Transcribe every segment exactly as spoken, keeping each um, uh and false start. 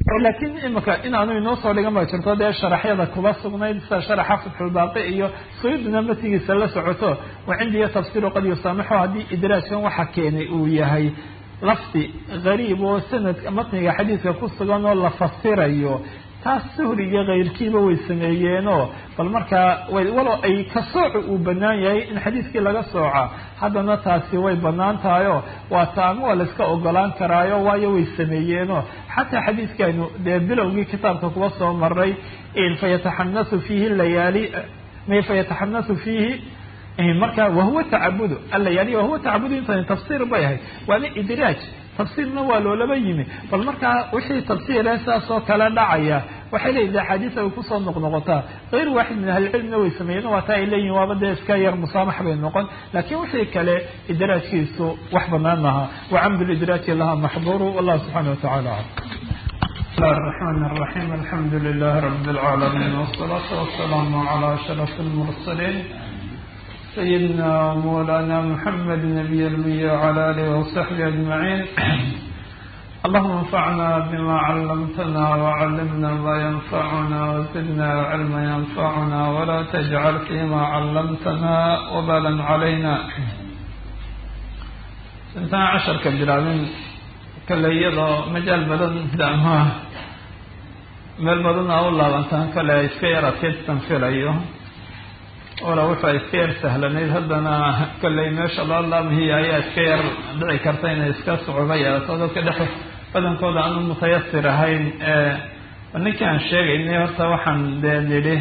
laakiin imika inaanu inoo soo dhigan ba jirto dee sharaxyada kuba sugnayd sida sharaxa fatxulbaaqi iyo suyudna matigiisa la socoto wa cindiya tafsiru qad yusaamixu haddii idraajkan waxa keenay uu yahay lafdi gariib oo sanadka matniga xadiidka ku sugan oo la fasirayo taas suhri iyo kayrkiiba way sameeyeenoo bal markaa walow ay ka sooco uu banaan yahay in xadiidkii laga sooca haddana taasi way banaan tahayo waa taamo waa la iska ogolaan karaayo waayo way sameeyeenoo xataa xadiidkaynu dee bilowgii kitaabka kuwa soo maray fayataxanasu fiihi layaali fayataxanasu fiihi marka wahuwa tacabudu alayaali wahuwa tacabudu intan tafsiir bay ahayd waana idraaj tafsiirna waa loolaba yimi bal markaa wixii tafsiire saas oo kala dhacaya waxay leeyihin axaadiis ay kusoo noqnoqotaa kayr waaxid min ahlicilmina way sameeyeen waata ay leeyihin waaba dee iska yar musaamax bay noqon laakiin wixii kale idraajkiisu wax banaan maha wacamdu lidraaji laha maxduuru wallahu subxaana watacaala بسم الله الرحمن الرحيم الحمد لله رب العالمين والصلاة والسلام على أشرف المرسلين سيدنا مولانا محمد نبي المية وعلى آله وصحبه أجمعين اللهم انفعنا بما علمتنا وعلمنا ما ينفعنا وزدنا علما ينفعنا ولا تجعل فيما علمتنا وبالا علينا سنتنا عشر كبيرين كلا يضع مجال بدن دعمها مال بدن أولا وانتهى كلا يسكيرا تيستن في الأيوه wala wuxuu iska yar sahlanayd haddana kalley meesha loo laamhiya ayaa iska yar dhici karta inay iska socba yeelato dadka dhex badankooda aanu mutayasir ahayn ninkii aan sheegaynay horta waxaan dee nidhi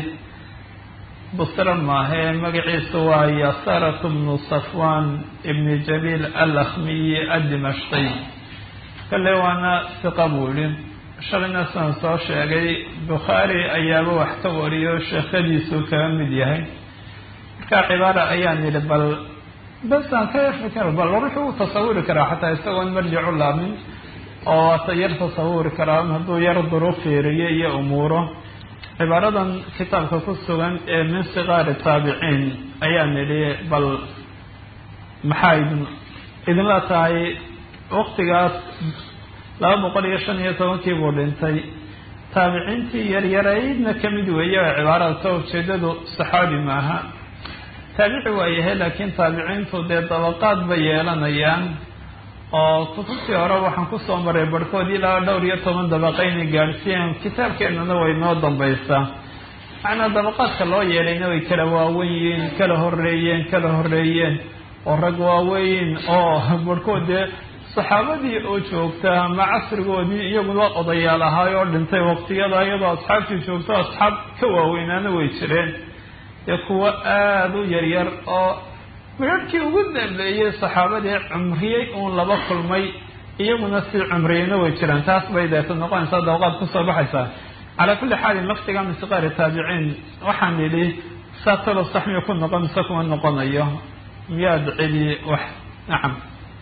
busra maahe magaciisu waa yasarat bnu safwan ibni jabiil alakhmiyi addimashqiy kalley waana siqa buu yihi shalayna saan soo sheegay bukhaari ayaaba wax ka wariyo sheekhadiisu kaga mid yahay marka cibaara ayaan yidhi bal basaan ka fikr bal ruuxu u tasawuri karaa xataa isagoon marjicu laamin oo ata yar tasawuri karaa hadduu yar duruuf fiiriyo iyo umuuro cibaaradan kitaabka ku sugan ee min sigaari taabiciin ayaan yidhi bal maxaa idin idinla tahay waqtigaas laba boqol iyo shan iyo tobankii buu dhintay taabiciintii yaryaraydna kamid weeye oo cibaarada ka ujeedadu saxaabi maaha taabici waa yahay laakiin taabiciintu dee dabaqaad bay yeelanayaan oo kutubtii hore waxaan kusoo maray barhkood ilaa dhowr iyo toban dabaqayna gaadhsiiyeen kitaabkeenana way noo dambaysaa macnaa dabaqaadka loo yeelayna way kala waawen yihiin kala horeeyeen kala horeeyeen oo rag waaweyn oo barhkood dee saxaabadii oo joogta ama casrigoodii iyaguna odayaal ahaay oo dhintay waqtiyada iyadoo asxaabtii joogto asxaab ka waaweynaana way jireen dee kuwa aada u yaryar oo midharhkii ugu dambeeyey saxaabadii cumriyey uun laba kulmay iyaguna si cumriyeyna way jiraan taas bay deeta noqonaysaa dabaqaad kusoo baxaysaa calaa kulli xaalin laftiga min siqaari taabiciin waxaan yidhi saa talo sax miya ku noqon mise kuma noqonayo miyaad celi wax nacam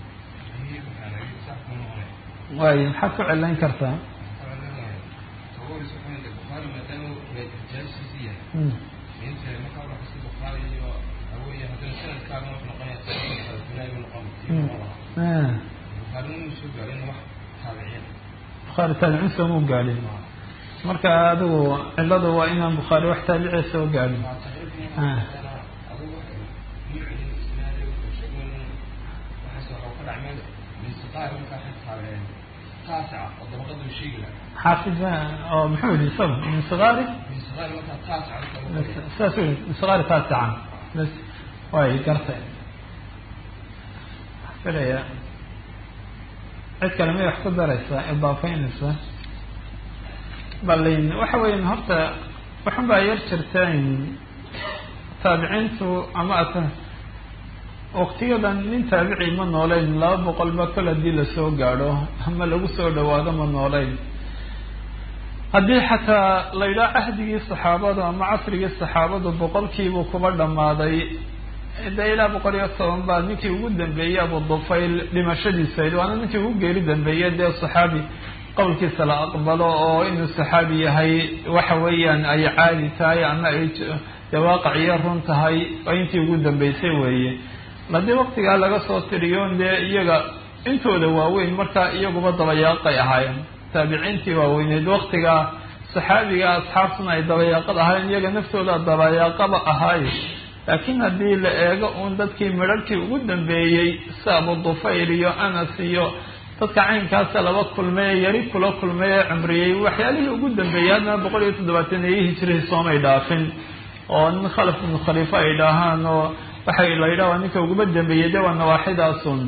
waay maxaad ku celayn kartaa bukhaari taabiciin sooma gaalin marka adigu ciladu waa inaan bukhaari wax taabiciya soo gaalin xaafid oo muxuu yihi isaga min sigaari saas u min sigaari taasican bas way gartay filaya cid kale may wax ku daraysaa idaafaynaysa balin waxa weyan horta waxun baa yar jirteen taabiciintu ama ata waqtiyadan nin taabici ma nooleyn laba boqol ba kol hadii lasoo gaadho ama lagu soo dhawaado ma nooleyn haddii xataa la yidhaha cahdigii saxaabada ama casrigii saxaabadu boqolkiibuu kuba dhammaaday dee ilaa boqol iyo toban baa ninkii ugu dambeeyey abu dufayl dhimashadiisa waana ninkii ugu geeri dambeeyey dee saxaabi qowlkiisa la aqbalo oo inuu saxaabi yahay waxa weeyaan ay caadi tahay ama ay dee waaqiciyo run tahay oo intii ugu dambeysay weeye haddii waqtigaa laga soo tiriyo dee iyaga intooda waaweyn markaa iyaguba dabayaaqay ahaayeen taabiciintii waaweyneed waktiga saxaabiga asxaabtuna ay dabayaaqad ahaayeen iyaga naftooda dabayaaqaba ahaay laakiin haddii la eego uun dadkii midharhkii ugu dambeeyey si abu dufayl iyo anas iyo dadka caynkaasa laba kulmay yari kula kulmay ee cumriyey waxyaalihii ugu dambeeyey haddana boqol iyo toddobaataneyii hijrihii soomay dhaafin oo nin khalaf ibnu khaliifa ay dhahaan oo waxay la yidhaha waa ninka uguba dambeeyey de waa nawaaxidaasun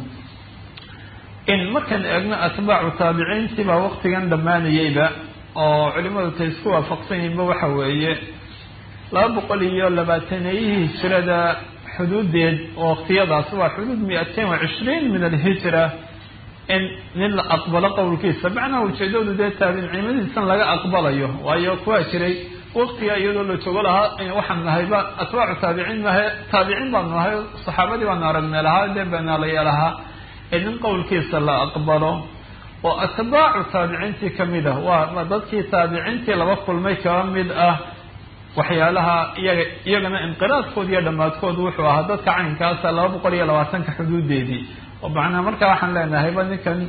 in markaan eegno atbaacu taabiciintii baa waktigan dhammaanayeyba oo culimadu tay isku waafaqsan yihinba waxa weeye laba boqol iyo labaataneyihii hijrada xuduudeed oo waktiyadaas waa xuduud mi-atain wa cishriin min alhijra in nin la aqbalo qowlkiisa macnaha ujeedadu dee taabiciimadiisan laga aqbalayo waayo kuwaa jiray waktiga iyadoo la joogo lahaa waxaan nahayba atbaacu taabiciin mahe taabiciin baanu nahay saxaabadii baanu aragnay lahaa dee beenaalaya lahaa ee nin qowlkiisa la aqbalo oo atbaacu taabiciintii kamid ah waa dadkii taabiciintii laba kulmay kaba mid ah waxyaalaha iyaga iyagana inqiraadkood iyo dhammaadkood wuxuu ahaa dadka caynkaasa laba boqol iyo labaatanka xuduudeedii oo macnaa markaa waxaan leenahayba ninkan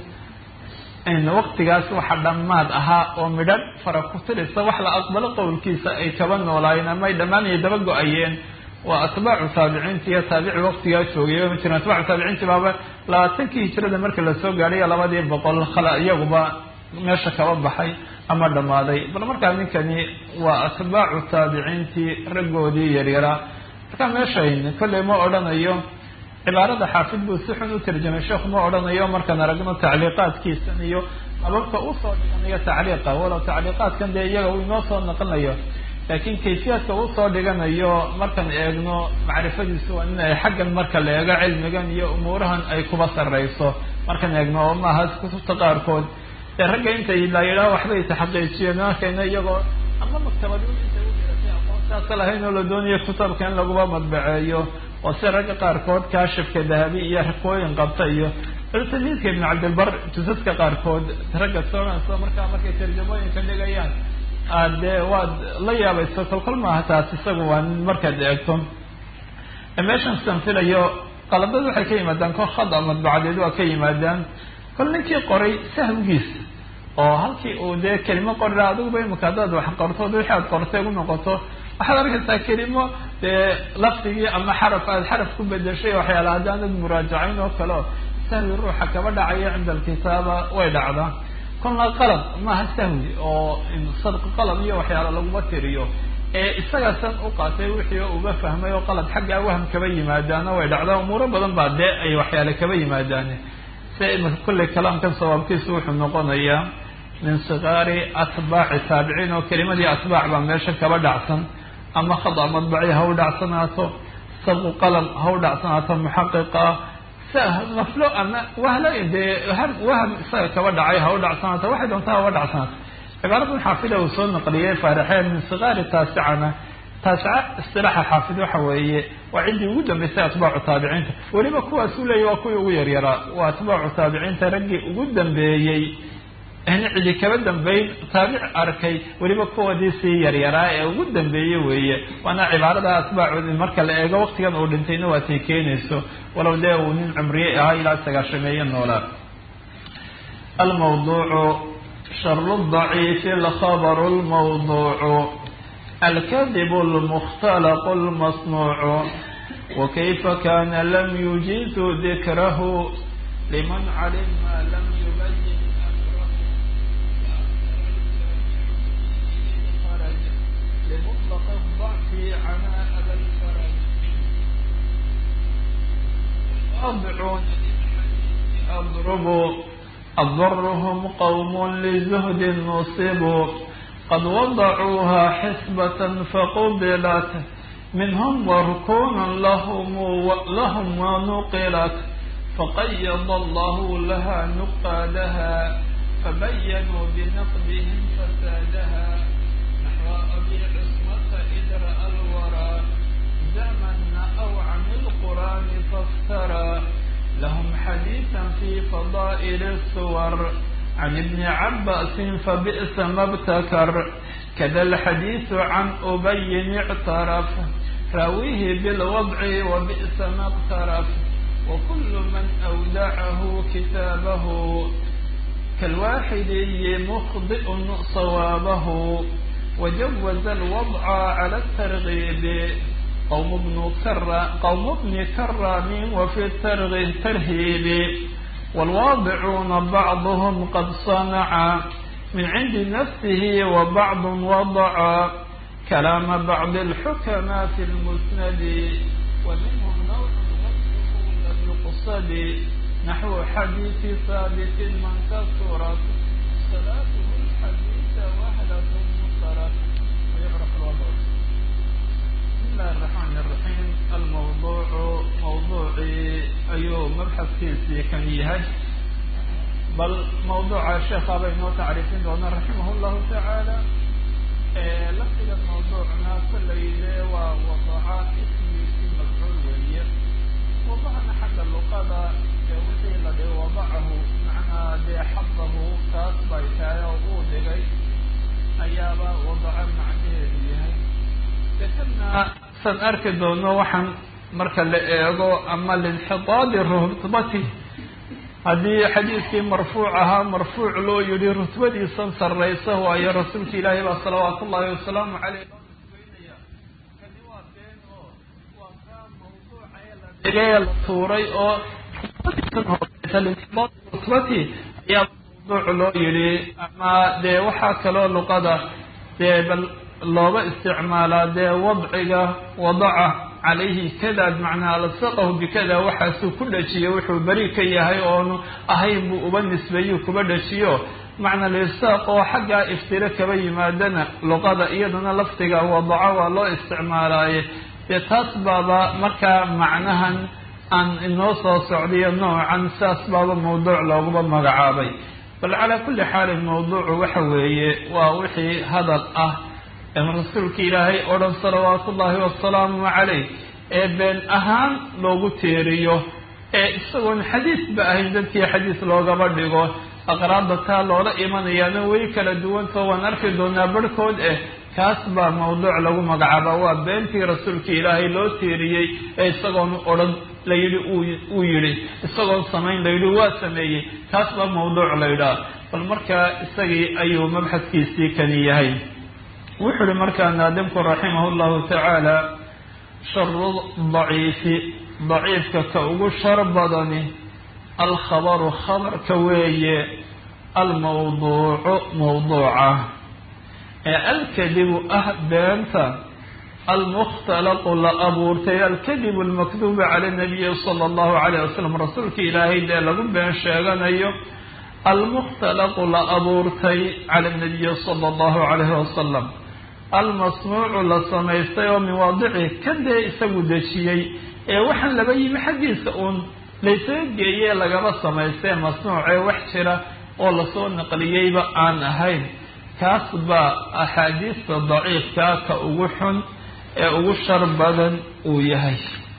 waktigaas waxa dhammaad ahaa oo midhadh fara ku tirisa wax la aqbalo qowlkiisa ay kaba noolaayeen ama ay dhammaanaya daba go-ayeen waa atbaacu taabiciinti iyo taabici waktigaa joogay ma jiran atbaacu taabiciinti baaba labaatankii hijrada markii lasoo gaadhay labadii boqol khala iyaguba meesha kaba baxay ama dhammaaday bal markaa ninkani waa atbaacu taabiciintii raggoodii yaryaraa markaa meeshayn kolley ma odhanayo cibaarada xaafid buu si xun u tarjamay sheekhu ma odhanayo markaan aragno tacliiqaadkiisan iyo ababka usoo dhiganayo tacliiqa walow tacliiqaadkan dee iyaga uu inoo soo naqlinayo laakiin kayfiyaadka usoo dhiganayo markaan eegno macrifadiisu waa in ay xaggan marka la eego cilmigan iyo umuurahan ay kuba sarreyso markaan eegno oo maaha kutubta qaarkood dee ragga intay la yidhaha waxbay taxaqiijiyeen markayna iyagoo ama maktabad intay u dhiratay aqoontaasa lahayn oo la doonayo kutabka in laguba madbaceeyo oo si ragga qaarkood kaashifka dahabi iyo rakooyin qabta iyo tamiidka ibn cabdilbar jusaska qaarkood ragga soonayso markaa markay tarjamooyinka dhigayaan dee waad la yaabayso kolkol maaha taas isagu waa markaad eegto meeshan sanfilayo qaladad waxay ka yimaadaan kol khada madbacadeed waa ka yimaadaan kol ninkii qoray sahwigiisa oo halkii uu dee kelimo qorira adiguba imika haddaad wax qortood wixii aad qortay u noqoto waxaad arkaysaa kelimo dee lafdigii ama xaraf aad xaraf ku bedeshay waxyaala haddaanad muraajacayn oo kaleo sahwi ruuxa kaba dhacaya cinda alkitaaba way dhacdaa kolna qalab maaha sahwi oo sadq qalab iyo waxyaala laguma tiriyo ee isaga san u qaatay wixii uga fahmay oo qalab xaggaa waham kaba yimaadaana way dhacdaa umuuro badan baa dee ay waxyaale kaba yimaadaan se imika kulley kalaamkan sawaabkiisu wuxuu noqonayaa min sigaari atbaaci taabiciin oo kelimadii atbaac baa meesha kaba dhacsan ama khada madbaci ha u dhacsanaato sabqu qalam ha u dhacsanaato muxaqiqa maflo ama wahla dee waham isaga kaba dhacay ha u dhacsanaato waxay doontaa ha uga dhacsanaato cibaaradan xaafida uu soo naqliyey faarixeen min sigaari taasicana taasica istilaaxa xaafid waxa weeye waa ciddii ugu dambeysay atbaacu taabiciinta weliba kuwaas u leeyahy waa kuwii ugu yaryaraa waa atbaacu taabiciinta raggii ugu dambeeyey in cidi kaba dambeyn taabic arkay weliba kuwoodii sii yaryaraa ee ugu dambeeyey weeye waana cibaarada atbaacoodi marka la eego waktigan uu dhintayna waatay keenayso walow dee uu nin cumriye ahaa ilaa sagaashameeye noolaa almawduucu sharu daciifi alkhabaru lmawduucu alkadibu lmukhtalaqu lmasnuucu wakayfa kana lam yujizu dikrahu liman calim ma lam yubayin لمطلق الضعف عناء أبا الفرج أضعون أضرب أضرهم قوم لزهد نصبوا قد وضعوها حسبة فقبلت منهم وركون لهم لهم ونقلت فقيض الله لها نقادها فبينوا بنقدهم فسادها أبي عصمة إذ رأى الورى زمن أو عن القرآن فافترى لهم حديثا في فضائل الصور عن ابن عباس فبئس ما ابتكر كذا الحديث عن أبي اعترف راويه بالوضع وبئس ما اقترف وكل من أودعه كتابه كالواحد مخطئ صوابه وجوز الوضع على الترغيب قوم ابن كرام قوم ابن كرام وفي الترغيب ترهيب والواضعون بعضهم قد صنع من عند نفسه وبعض وضع كلام بعض الحكماء في المسند ومنهم نوع لم يقصد نحو حديث ثابت من كثرت صلاته الحديث وهلة مطرت ويعرف الوضع. بسم الله الرحمن الرحيم. الموضوع موضوع أيوه مبحث في كنيهج بل موضوع الشيخ أبي تعرفين دون رحمه الله تعالى. إيه لفظ موضوعنا كل إذا ووضع اسمي في مفعول وهي وضعنا حق اللقطة وحي الذي وضعه معنى دي حظه كاس بيتايا وقودي أيابا وضع معنى هي لكننا سنأركد دونه وحن مركا لإيغو أما الانحطاط الرتبة هذه حديث مرفوعها مرفوع له يري رتبة سنسر رئيسه وهي رسول الله صلوات الله وسلامه عليه إليه الصوري أو الانحطاط الرتبة هي موضوع له يري أما دي وحاك له لقضة دي بل لوبا استعمالا دي وضعه وضعه عليه كذا بمعنى لصقه بكذا وحاسو كل شيء وحو بريك ياهي أو أهيب وبالنسبة كبر شيء معنى لصاق وحاجة افتراك بي مادنا لقد أيضنا لفتق وضعه والله استعماله يتصبب مكا معناها أن النص السعودية نوعا ساسبب موضوع لغضب مقعابي بل على كل حال الموضوع وحوي ووحي هذا الأه rasuulka ilaahay oo dhan salawaatu ullaahi wasalaamu calayh ee been ahaan loogu teeriyo ee isagoon xadiisba ahayn dadkii xadiis loogaba dhigo aqraabda taa loola imanayaana way kala duwantao waan arki doonaa barhkood eh kaas baa mawduuc lagu magacaaba waa beentii rasuulka ilaahay loo teeriyey ee isagoon odhan la yidhi uu yidhi isagoon samayn la yidhi waa sameeyey kaas baa mawduuc la yidhaha bal markaa isagii ayuu mabxadkiisii kani yahay. وحر مركان نادمك رحمه الله تعالى شر ضعيف ضعيف كأوغو شر بدني الخبر خبر كوي الموضوع موضوعه الكذب أهبانت المختلق لأبورتي الكذب المكذوب على النبي صلى الله عليه وسلم رسولك إلهي دي لغم بين شاغان أيو المختلق لأبورتي على النبي صلى الله عليه وسلم المصنوع لصميستي ومن واضعه كده يسوي دشيء وحن لبي محدث أون ليس جيه لجبا صميستي مصنوع وحشرة ولا صون نقليه عن هاي كاسب أحاديث ضعيف كاك وحن وشر بدن ويهي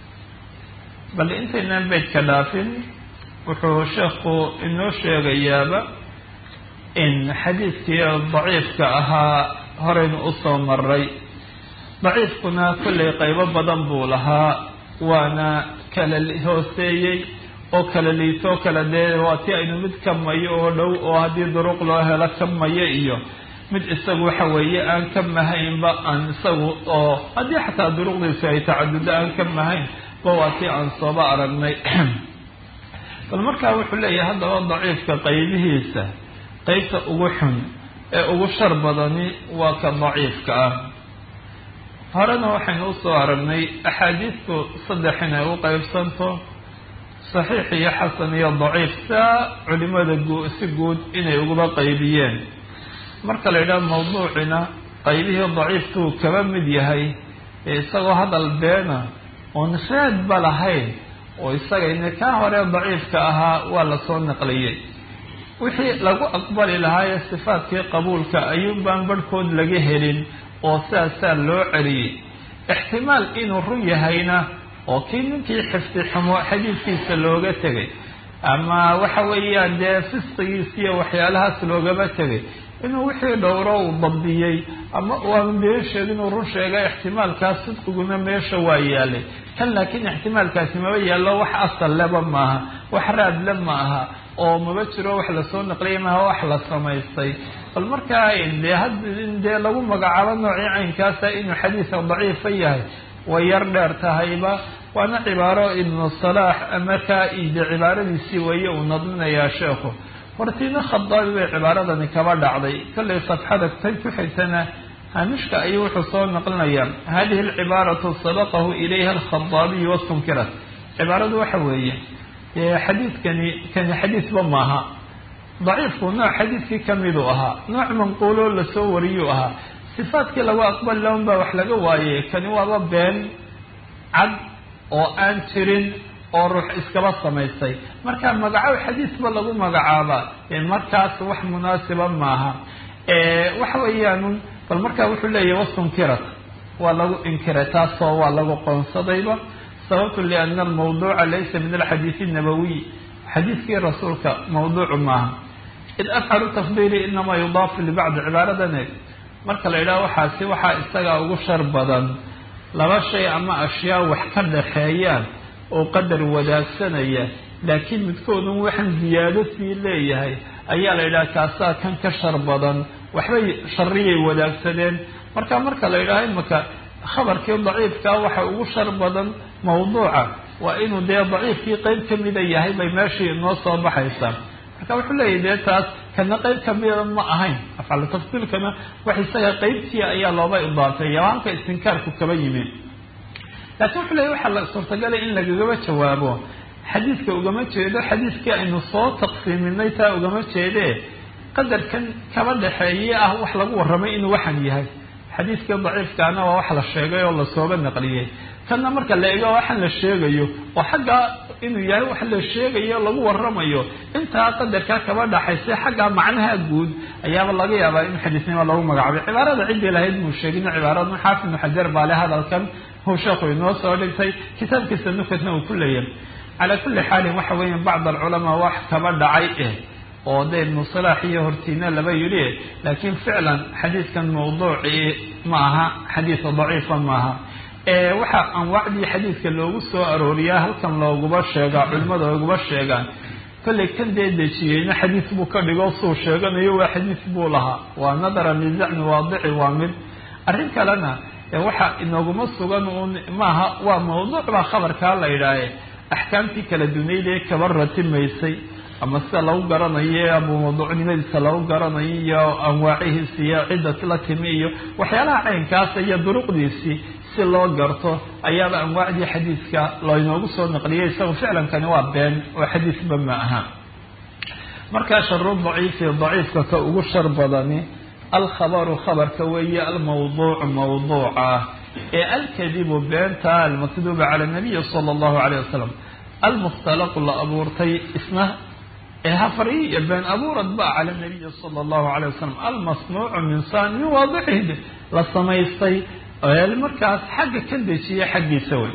بل أنت نام بيت كلافين وحو شيخو إنه شيء غيابة إن حديث ضعيف كأها هرين أصلا مري ضعيف كنا كل قيبة بدن بولها وانا كلا الهوسيي او كلا ليتو كلا دي واتي اينو مد كمي او دو او هدي دروق لو هلا كمي ايو مد اساقو حوية ان كمهين با ان اساقو او هدي حتى دروق دي ساي تعدد ان كمهين بواتي ان صبا ارغني فالمركا وحو لي هذا ضعيف كقيبهيسا قيبتا اوحن ugu shar badani waa ka daciifka ah horena waxaynu usoo aragnay axaadiisku saddex inay u qaybsanto saxiix iyo xasan iyo daciif saa culimada si guud inay uguba qaybiyeen marka la yidhaha mawduucina qaybihii daciifkuu kaba mid yahay isagoo hadal beena oon raadba lahayn oo isagayna kaa hore daciifka ahaa waa lasoo naqliyey wixii lagu aqbali lahaa sifaadkii qabuulka ayuun baan barhkood laga helin oo saasaa loo celiyey ixtimaal inuu run yahayna oo kii ninkii xifdi xumo xadiidkiisa looga tegay ama waxa weeyaan dee fisqigiisiiyo waxyaalahaas loogaba tegay inuu wixii dhowro uu dabdiyey ama waanu been sheegin inuu run sheegay ixtimaalkaas sidqiguna meesha waa yaalay kan laakiin ixtimaalkaasi maba yaallo wax asal leba maaha wax raad le ma aha oo maba jiro wax lasoo naqliyay maha wax la samaystay bal markaa dee had dee lagu magacaabo noocii caynkaasa inuu xadiisa daciifa yahay way yar dheer tahayba waana cibaaro ibnu salaax markaa ide cibaaradiisii weeye uu nadminayaa sheekhu hortiina khadaabi bay cibaaradani kaba dhacday kollay safxada tay ku xigtana haamishka ayuu wuxuu soo naqlinayaa hadihi alcibaaratu sabaqahu ilayha alkhadaabiy wastunkirat cibaaradu waxa weeye xadiidkani kani xadiisba maaha daciifku nooc xadiidkii kamiduu ahaa nooc manquuloo lasoo wariyuu ahaa sifaadkii lagu aqbali lahan baa wax laga waaye kani waaba been cad oo aan jirin oo ruux iskaba samaystay marka magacaab xadiisba lagu magacaabaa markaas wax munaasiba maaha waxa weeyaan bal markaa wuxuu leeyahy wastunkirat waa lagu inkiray taasoo waa lagu qoonsadayba sababtu liana almawduuca laysa min alxadiisi nabawiy xadiiskii rasuulka mawduucu maaha id afcalu tafdiili inamaa yudaafu libacdi cibaaradan marka la yidhaha waxaasi waxaa isagaa ugu shar badan laba shay ama ashyaa wax ka dhaxeeyaan oo qadar wadaagsanaya laakiin midkoodun waxaan ziyaado sii leeyahay ayaa la yidhaha kaasaa kan ka shar badan waxbay shariyay wadaagsadeen marka marka la yidhaha imaka khabarkii daciifkaa waxa ugu shar badan mawduuca waa inuu dee daciifkii qeyb kamida yahay bay meeshii inoo soo baxaysaa marka wuxuu leeyahy dee taas kana qeyb kamida ma ahayn afcalu tafsiilkana wax isaga qeybtii ayaa looba idaafay yabaanka istinkaarku kaba yimid laakiin wuxuu leeyahy waxaa la suurtagalay in lagagaba jawaabo xadiidka ugama jeedo xadiidkii aynu soo taqsiiminay taa ugama jeedee qadarkan kaba dhaxeeye ah wax lagu warramay inuu waxan yahay xadiidkii daciifkaana waa wax la sheegay oo lasooga naqliyey kana marka la eego waxan la sheegayo oo xaggaa inuu yahay wax la sheegayo lagu warramayo intaa qadarkaa kaba dhaxaysay xaggaa macnaha guud ayaaba laga yaabaa in xadiisnimo lagu magacaabay cibaarada ciddii lahayd muu sheegin cibaarada xaafid ibnu xajar baa le hadalkan huu sheekhu inoo soo dhigtay kitaabkiisa nukatna uu ku leeyahay calaa kulli xaalin waxa weeya bacd alculamaa wax kaba dhacay eh oo de ibnu salaax iyo hortiina laba yidhi laakiin ficlan xadiidkan mawduucii ma aha xadiisa daciifa maaha waxa anwaacdii xadiidka loogu soo arooriyaa halkan looguba sheegaa culimada looguba sheegaan kollay kan dee dejiyeyna xadiis buu ka dhigo suu sheeganayo waa xadiis buu lahaa waa nadara lizacmi waadici waa mid arrin kalena waxa inooguma sugan un maaha waa mawduuc baa khabarkaa la yidhaahe axkaamtii kala dunayd ee kaba ratimaysay ama sida lagu garanayo ama mawduucnimadiisa lagu garanayo iyo anwaacihiisi iyo cidda la timi iyo waxyaalaha caynkaasa iyo duruqdiisii si loo garto ayaaba anwaacdii xadiiska laynoogu soo naqliyay isaga ficlankani waa been oo xadiisba ma aha markaa sharu daciifi daciifka ka ugu shar badani alkhabaru khabarka weeye almawduucu mawduuca ee alkadibu beenta almakduuba cala nabiyi sala allahu calayh wasalam almukhtalaqu la abuurtay isna hafari iyo been abuurad ba cala nabiyi sala allahu calayh wasalam almasnuucu min san min waadicihi la samaystay markaas xagga ka dejiya xaggiisa wey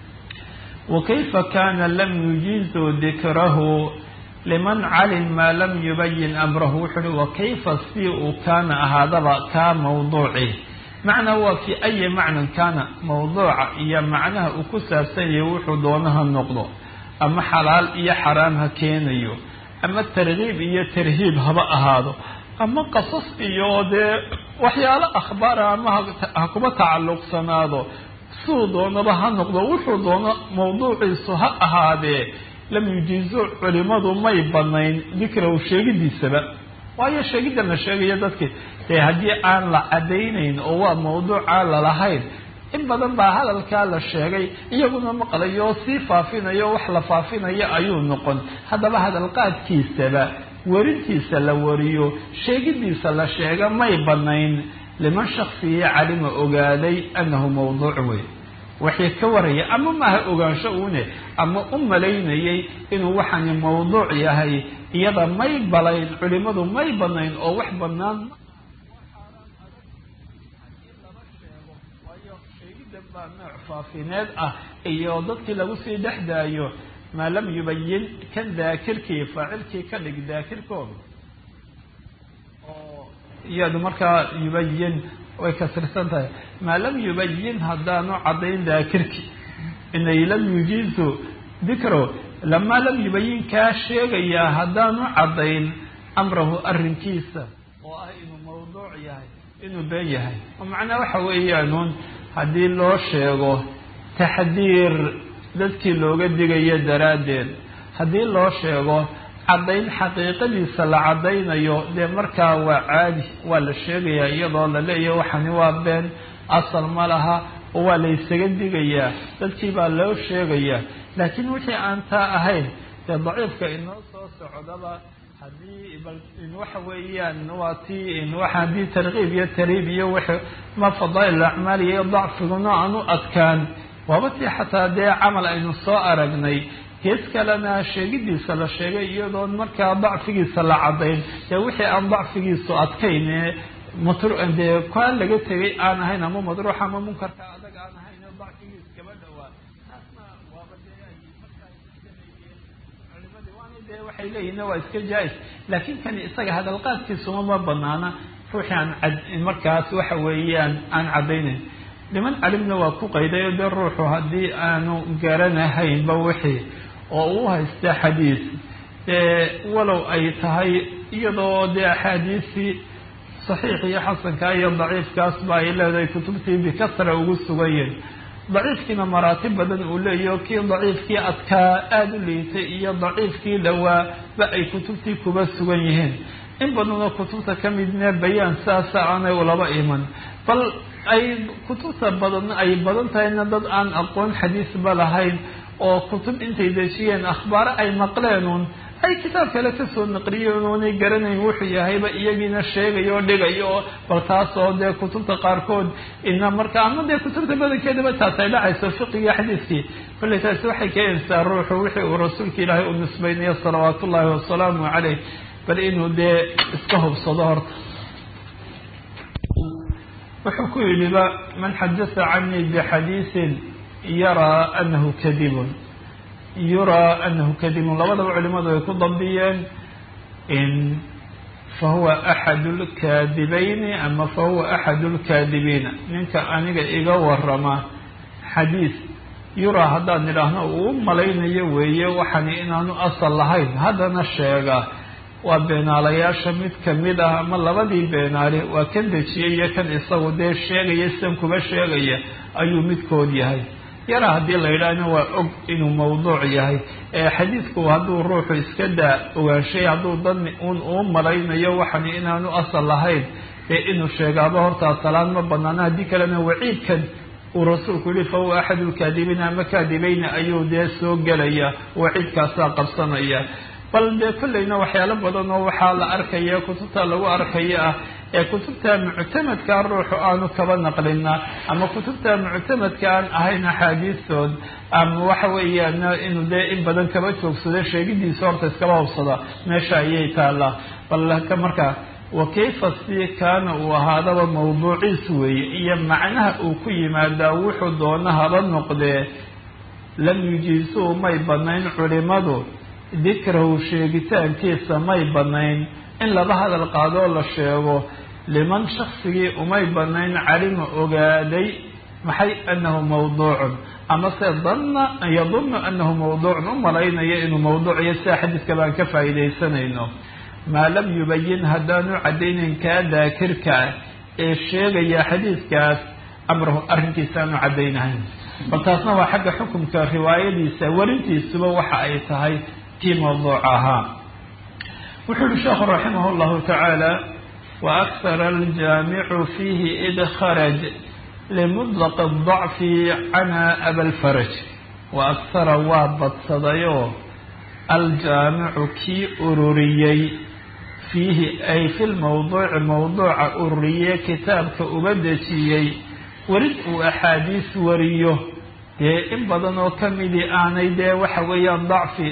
wakayfa kana lam yujiizu dikrahu liman calim maa lam yubayin amrahu wuxu uhi wakayfa si uu kaana ahaadaba kaa mawduuci macnaa waa fi ayi macnan kaana mawduuca iyo macnaha uu ku saabsan yahay wuxuu doonaha noqdo ama xalaal iyo xaraam ha keenayo ama targiib iyo tarhiib haba ahaado ama qasas iyo dee waxyaalo akhbaara ama ha kuba tacalluqsanaado suu doonaba ha noqdo wuxuu doono mawduuciisu ha ahaadee lam yujiizu culimadu may banayn dikrahu sheegidiisaba waayo sheegidda la sheegayo dadki dee haddii aan la cadaynayn oo waa mawduuc aan lalahayn in badan baa hadalkaa la sheegay iyaguna maqlayo oo sii faafinayo wax la faafinayo ayuu noqon haddaba hadalqaadkiisaba werintiisa la wariyo sheegidiisa la sheega may banayn liman shaksiya calima ogaaday annahu mawduuc wey waxay ka waraya ama maaha ogaansho uune ama u malaynayay inuu waxani mawduuc yahay iyada may balayn culimadu may banayn oo wax banaan baa nooc faafineed ah iyo dadkii lagu sii dhex daayo maa lam yubayin kan daakirkii faacilkii ka dhig daakirkooda oo iyadu markaa yubayin way kasirsan tahay maa lam yubayin haddaanu caddayn daakirkii inay lam yujiizu dikro lamaa lam yubayin kaa sheegayaa haddaanu caddayn amrahu arrinkiisa oo ah inuu mawduuc yahay inuu been yahay oo macnaa waxa weeyaanuun haddii loo sheego taxdiir dadkii looga digayo daraaddeed haddii loo sheego caddayn xaqiiqadiisa la caddaynayo dee markaa waa caadi waa la sheegayaa iyadoo la leeyahay waxani waa been asal ma laha oo waa la ysaga digayaa dadkii baa loo sheegayaa laakiin wixii aan taa ahayn dee daciifka inoo soo socdaba haddii bal in waxa weeyaan waa tii in waxa haddii tarkiib iyo tariib iyo wix ma fadaa'il acmaal iyo dacfiguna aan u adkaan waaba tii xataa dee camal aynu soo aragnay gees kalena sheegidiisa la sheegay iyadoo markaa dacfigiisa la caddayn dee wixii aan dacfigiisu adkayn matru dee kaa laga tegay aan ahayn ama madruux ama munkarka adag aan ahayn dacfigiis kaba dhawaa taasna waaba dee culimadii waana dee waxay leeyihin waa iska jaa-is laakiin kani isaga hadalqaadkiisuma ma banaana ruuxii aan cad markaas waxa weeyaan aan caddaynayn liman calimna waa ku qayday oo dee ruuxu haddii aanu garanahaynba wixii oo uu haysta xadiis dee walow ay tahay iyadoo dee axaadiisii saxiix iyo xasanka iyo daciifkaasba ay leedahay kutubtii bikasra ugu sugayen daciifkiina maraatib badan uu leeyaho kii daciifkii adkaa aada u liitay iyo daciifkii dhawaaba ay kutubtii kuba sugan yihiin in badanoo kutubta ka midne bayaan saasa aanay ulaba iman bal ay kutubta badan ay badan tahayna dad aan aqoon xadiisba lahayn oo kutub intay dejiyeen akhbaaro ay maqleenuun ay kitaab kale kasoo naqliyeen oonay garanayn wuxuu yahayba iyagiina sheegayo o dhigayo oo bal taas oo dee kutubta qaarkood ina marka ama dee kutubta badankeedaba taas ay dhacayso fiqiga xadiiskii kolley taasi waxay keenaysaa ruuxu wixii uu rasuulka ilaahay u nisbaynayo salawaat ullaahi wasalaamu caleyh bal inuu dee iska hubsado horta wuxuu ku yidhiba man xadasa canii bixadiisin yaraa anahu kadibun yuraa anahu kadibun labadaba culimadu ay ku dambiyeen in fahuwa axadu lkaadibayni ama fahuwa axadu lkaadibiina ninka aniga iga warama xadiis yuraa haddaan idhaahno uu malaynayo weeye waxani inaanu asal lahayn haddana sheega waa beenaalayaasha mid kamid ah ama labadii beenaale waa kan dejiyay iyo kan isagu dee sheegaya sidan kuba sheegaya ayuu midkood yahay yaraa haddii la yidhaahna waa og inuu mawduuc yahay ee xadiidku hadduu ruuxu iska daa ogaanshay hadduu dani un uu malaynayo waxani inaanu asal lahayn ee inuu sheegaaba hortaa salaan ma banaana haddii kalena waciidkan uu rasuulku yihi fahuwa axadu lkaadibiina ama kaadibayna ayuu dee soo gelaya waciidkaasaa qabsanaya bal dee kollayna waxyaalo badan oo waxaa la arkaya kutubta lagu arkaya ah ee kutubta muctamadkaa ruuxu aanu kaba naqlina ama kutubta muctamadka aan ahayn axaadiistood ama waxa weeyaan inuu dee in badan kaba joogsado sheegidiisa horta iskaba hubsada meesha ayay taallaa bal ka markaa wakayfa si kaana uu ahaadaba mawduuciis weeye iyo macnaha uu ku yimaadaa wuxuu doona haba noqdee lam yujiisuu may banayn culimadu dikrahu sheegitaankiisa may banayn in laba hadal qaadoo la sheego liman shaksigii umay banayn calima ogaaday maxay anahu mawduucun ama se danna yadunnu anahu mawduucun u malaynayo inuu mawduuciyo sida xadiiska baan ka faa'iidaysanayno maa lam yubayin haddaanu caddaynayn kaa daakirka ah ee sheegaya xadiiskaas amrahu arrinkiisa aanu caddaynahayn bal taasna waa xagga xukumka riwaayadiisa warintiisuba waxa ay tahay kii mawduuc ahaa wuxuu yihi sheekhu raximah llahu tacaala waakhara aljaamicu fiihi id kharaj limudlaq adacfi cana abalfaraj waakhara waa badsadayoo aljaamicu kii ururiyey fiihi ay fi lmawduuci mawduuca ururiye kitaabka uga dejiyey warid uu axaadiis wariyo dee in badan oo kamidii aanay dee waxa weeyaan dacfi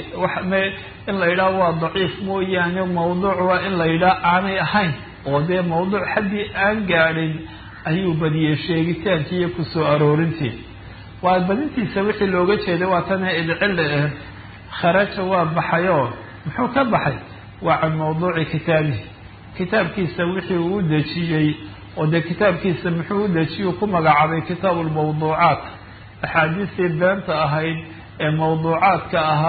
in la yidhaah waa daciif mooyaane mawduuc waa in la yidhaah aanay ahayn oo dee mawduuc haddii aan gaadhin ayuu badiyey sheegitaankii iyo kusoo aroorintii waa badintiisa wixii looga jeeday waa tana idcille ah kharaja waa baxayoo muxuu ka baxay waa can mawduuci kitaabihi kitaabkiisa wixii uu dejiyey oo dee kitaabkiisa muxuu u dejiye ku magacaabay kitaabu lmawduucaat axaadiistii beenta ahayd ee mawduucaadka ahaa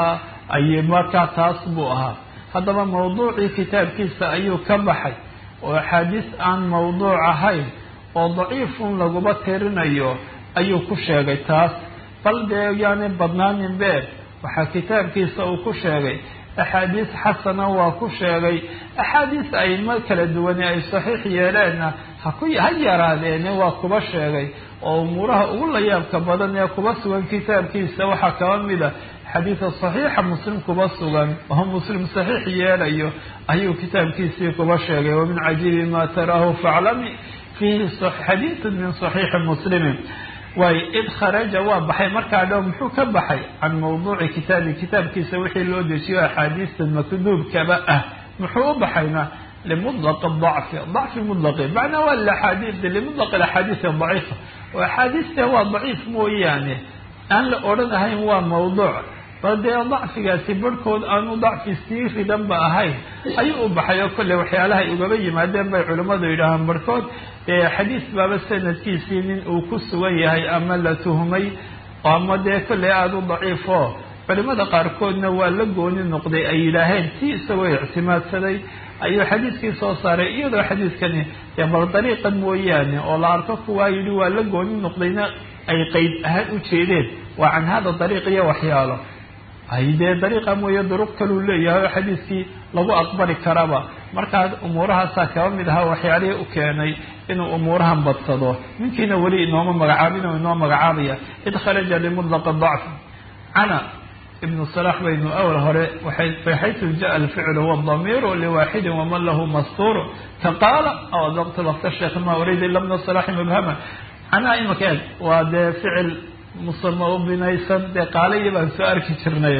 ay markaa taas buu ahaa. haddaba mawduucii kitaabkiisa ayuu ka baxay oo axaadiis aan mawduuc ahayn oo daciifun laguba tirinayo ayuu ku sheegay taas. bal dee yaani badnaanin beer waxaa kitaabkiisa uu ku sheegay axaadiis xasana waa ku sheegay, axaadiis ayma kala duwane ay saxiix yeeleenna haku ha yaraadeene waa kuba sheegay. oo umuuraha ugu layaabka badan ee kuba sugan kitaabkiisa waxaa kaba mida xadiida saxiixa muslim kuba sugan oo muslim saxiix yeelayo ayuu kitaabkiisii kuba sheegay. wamin cajiibi ma taraahu faclami fiihi xadiiثun min صaxiixi muslimi. waay id kharaja waa baxay markaa dhow muxuu ka baxay can mawduuci kitaabi kitaabkiisa wixii loo dejiyo axaadiista makduubkaba ah. muxuu u baxayna limudlaq dacfi dacfi mudlaqi macnaa waa liaxaadiid limudlaq axaadiis daciifa oo axaadiista waa daciif mooyaane aan la odhan ahayn waa mawduuc bal dee dacfigaasi barhkood aanu dacfi sii ridanba ahayn ayuu u baxay. oo kolley waxyaalaha ay ugaba yimaadeen bay culimmadu yidhaahaan barhkood dee xadiis baaba sanadkiisii nin uu ku sugan yahay ama la tuhmay ama dee kolley aada u daciifo culimada qaarkoodna waa la gooni noqday ay yidhaaheen si isagoo ictimaadsaday ayuu xadiiskii soo saaray iyadoo xadiiskani dee bal dariiqan mooyaane oo la arko kuwaa yidhi waa la gooni noqdayna ay qeyd ahaan u jeedeen waa can hada dariiq iyo waxyaalo ay dee dariiqa mooye duruq kaluu leeyahay oo xadiiskii lagu aqbali karaba. markaas umuurahaasaa kaba mid ahaa waxyaalihii u keenay inuu umuurahan badsado. ninkiina weli inooma magacaabin oo inoo magacaabaya id kharaja limudlaqi dacf cana ibnu salax baynu awal hore waxaytu jaa alficlu wاdamiiru liwaaxidin waman lahu mastuuru ka qaala aw adaqtu lafta sheekh ma uridi labna salaxi mubhama. cana imaka eeg waa dee ficil musama u binaysan dee qaalayi baan soo arki jirnay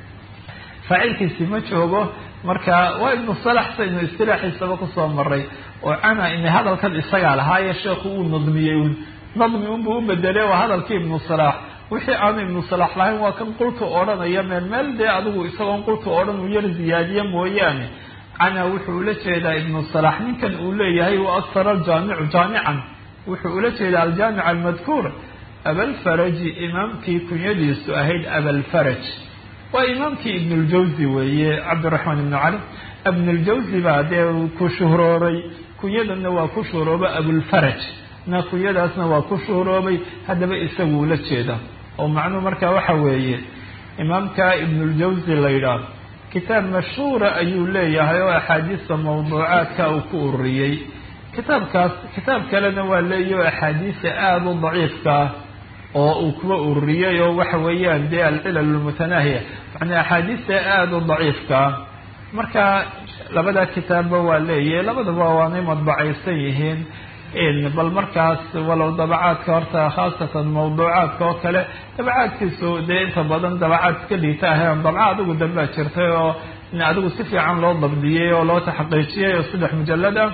faacilkiisi ma joogo marka waa ibnu salax saynu istilaaxiisaba kusoo maray oo cana ina hadalkan isagaa lahaaye sheekhu uu nadmiyey un nadmi unbuu u bedelay waa hadalkii ibnu salax. wixii aanu ibnu salax lahayn waa kan qultu odhanaya meel meel dee adigu isagoon qultu odhan uu yar ziyaadiye mooyaane cana wuxuu ula jeedaa ibnu salax ninkan uu leeyahay wa aksara aljaamicu jaamican wuxuu ula jeedaa aljaamic almadkuur abalfaraji imaamkii kunyadiisu ahayd abalfaraj waa imaamkii ibn اljawzi weeye cabdiraxmaan ibn cali ibn اljawzi baa dee ku shuhrooray kunyadana waa ku shuhroobay abulfaraj na kunyadaasna waa ku shuhroobay haddaba isaguu la jeeda. oo macnuhu markaa waxa weeye imaamka ibn اljawzi la yidhaah kitaab mashhuura ayuu leeyahay oo axaadiista mawduucaadka uu ku ururiyey. kitaabkaas kitaab kalena waa leeyahy axaadiista aada u daciifka ah oo uu kuwa ururiyey oo waxa weeyaan dee alcilal almutanaahiya macnaa axaadiista aada u daciifka ah. marka labada kitaabba waa leeyahay labadaba waanay madbacaysan yihiin. bal markaas walow dabacaadka horta khaasatan mawduucaadka oo kale dabacaadkiisu dee inta badan dabacaad iska liita ahayn dabca adigu dambaa jirtay oo in adigu si fiican loo dabdiyey oo loo taxqiijiyey oo saddex mujalad ah.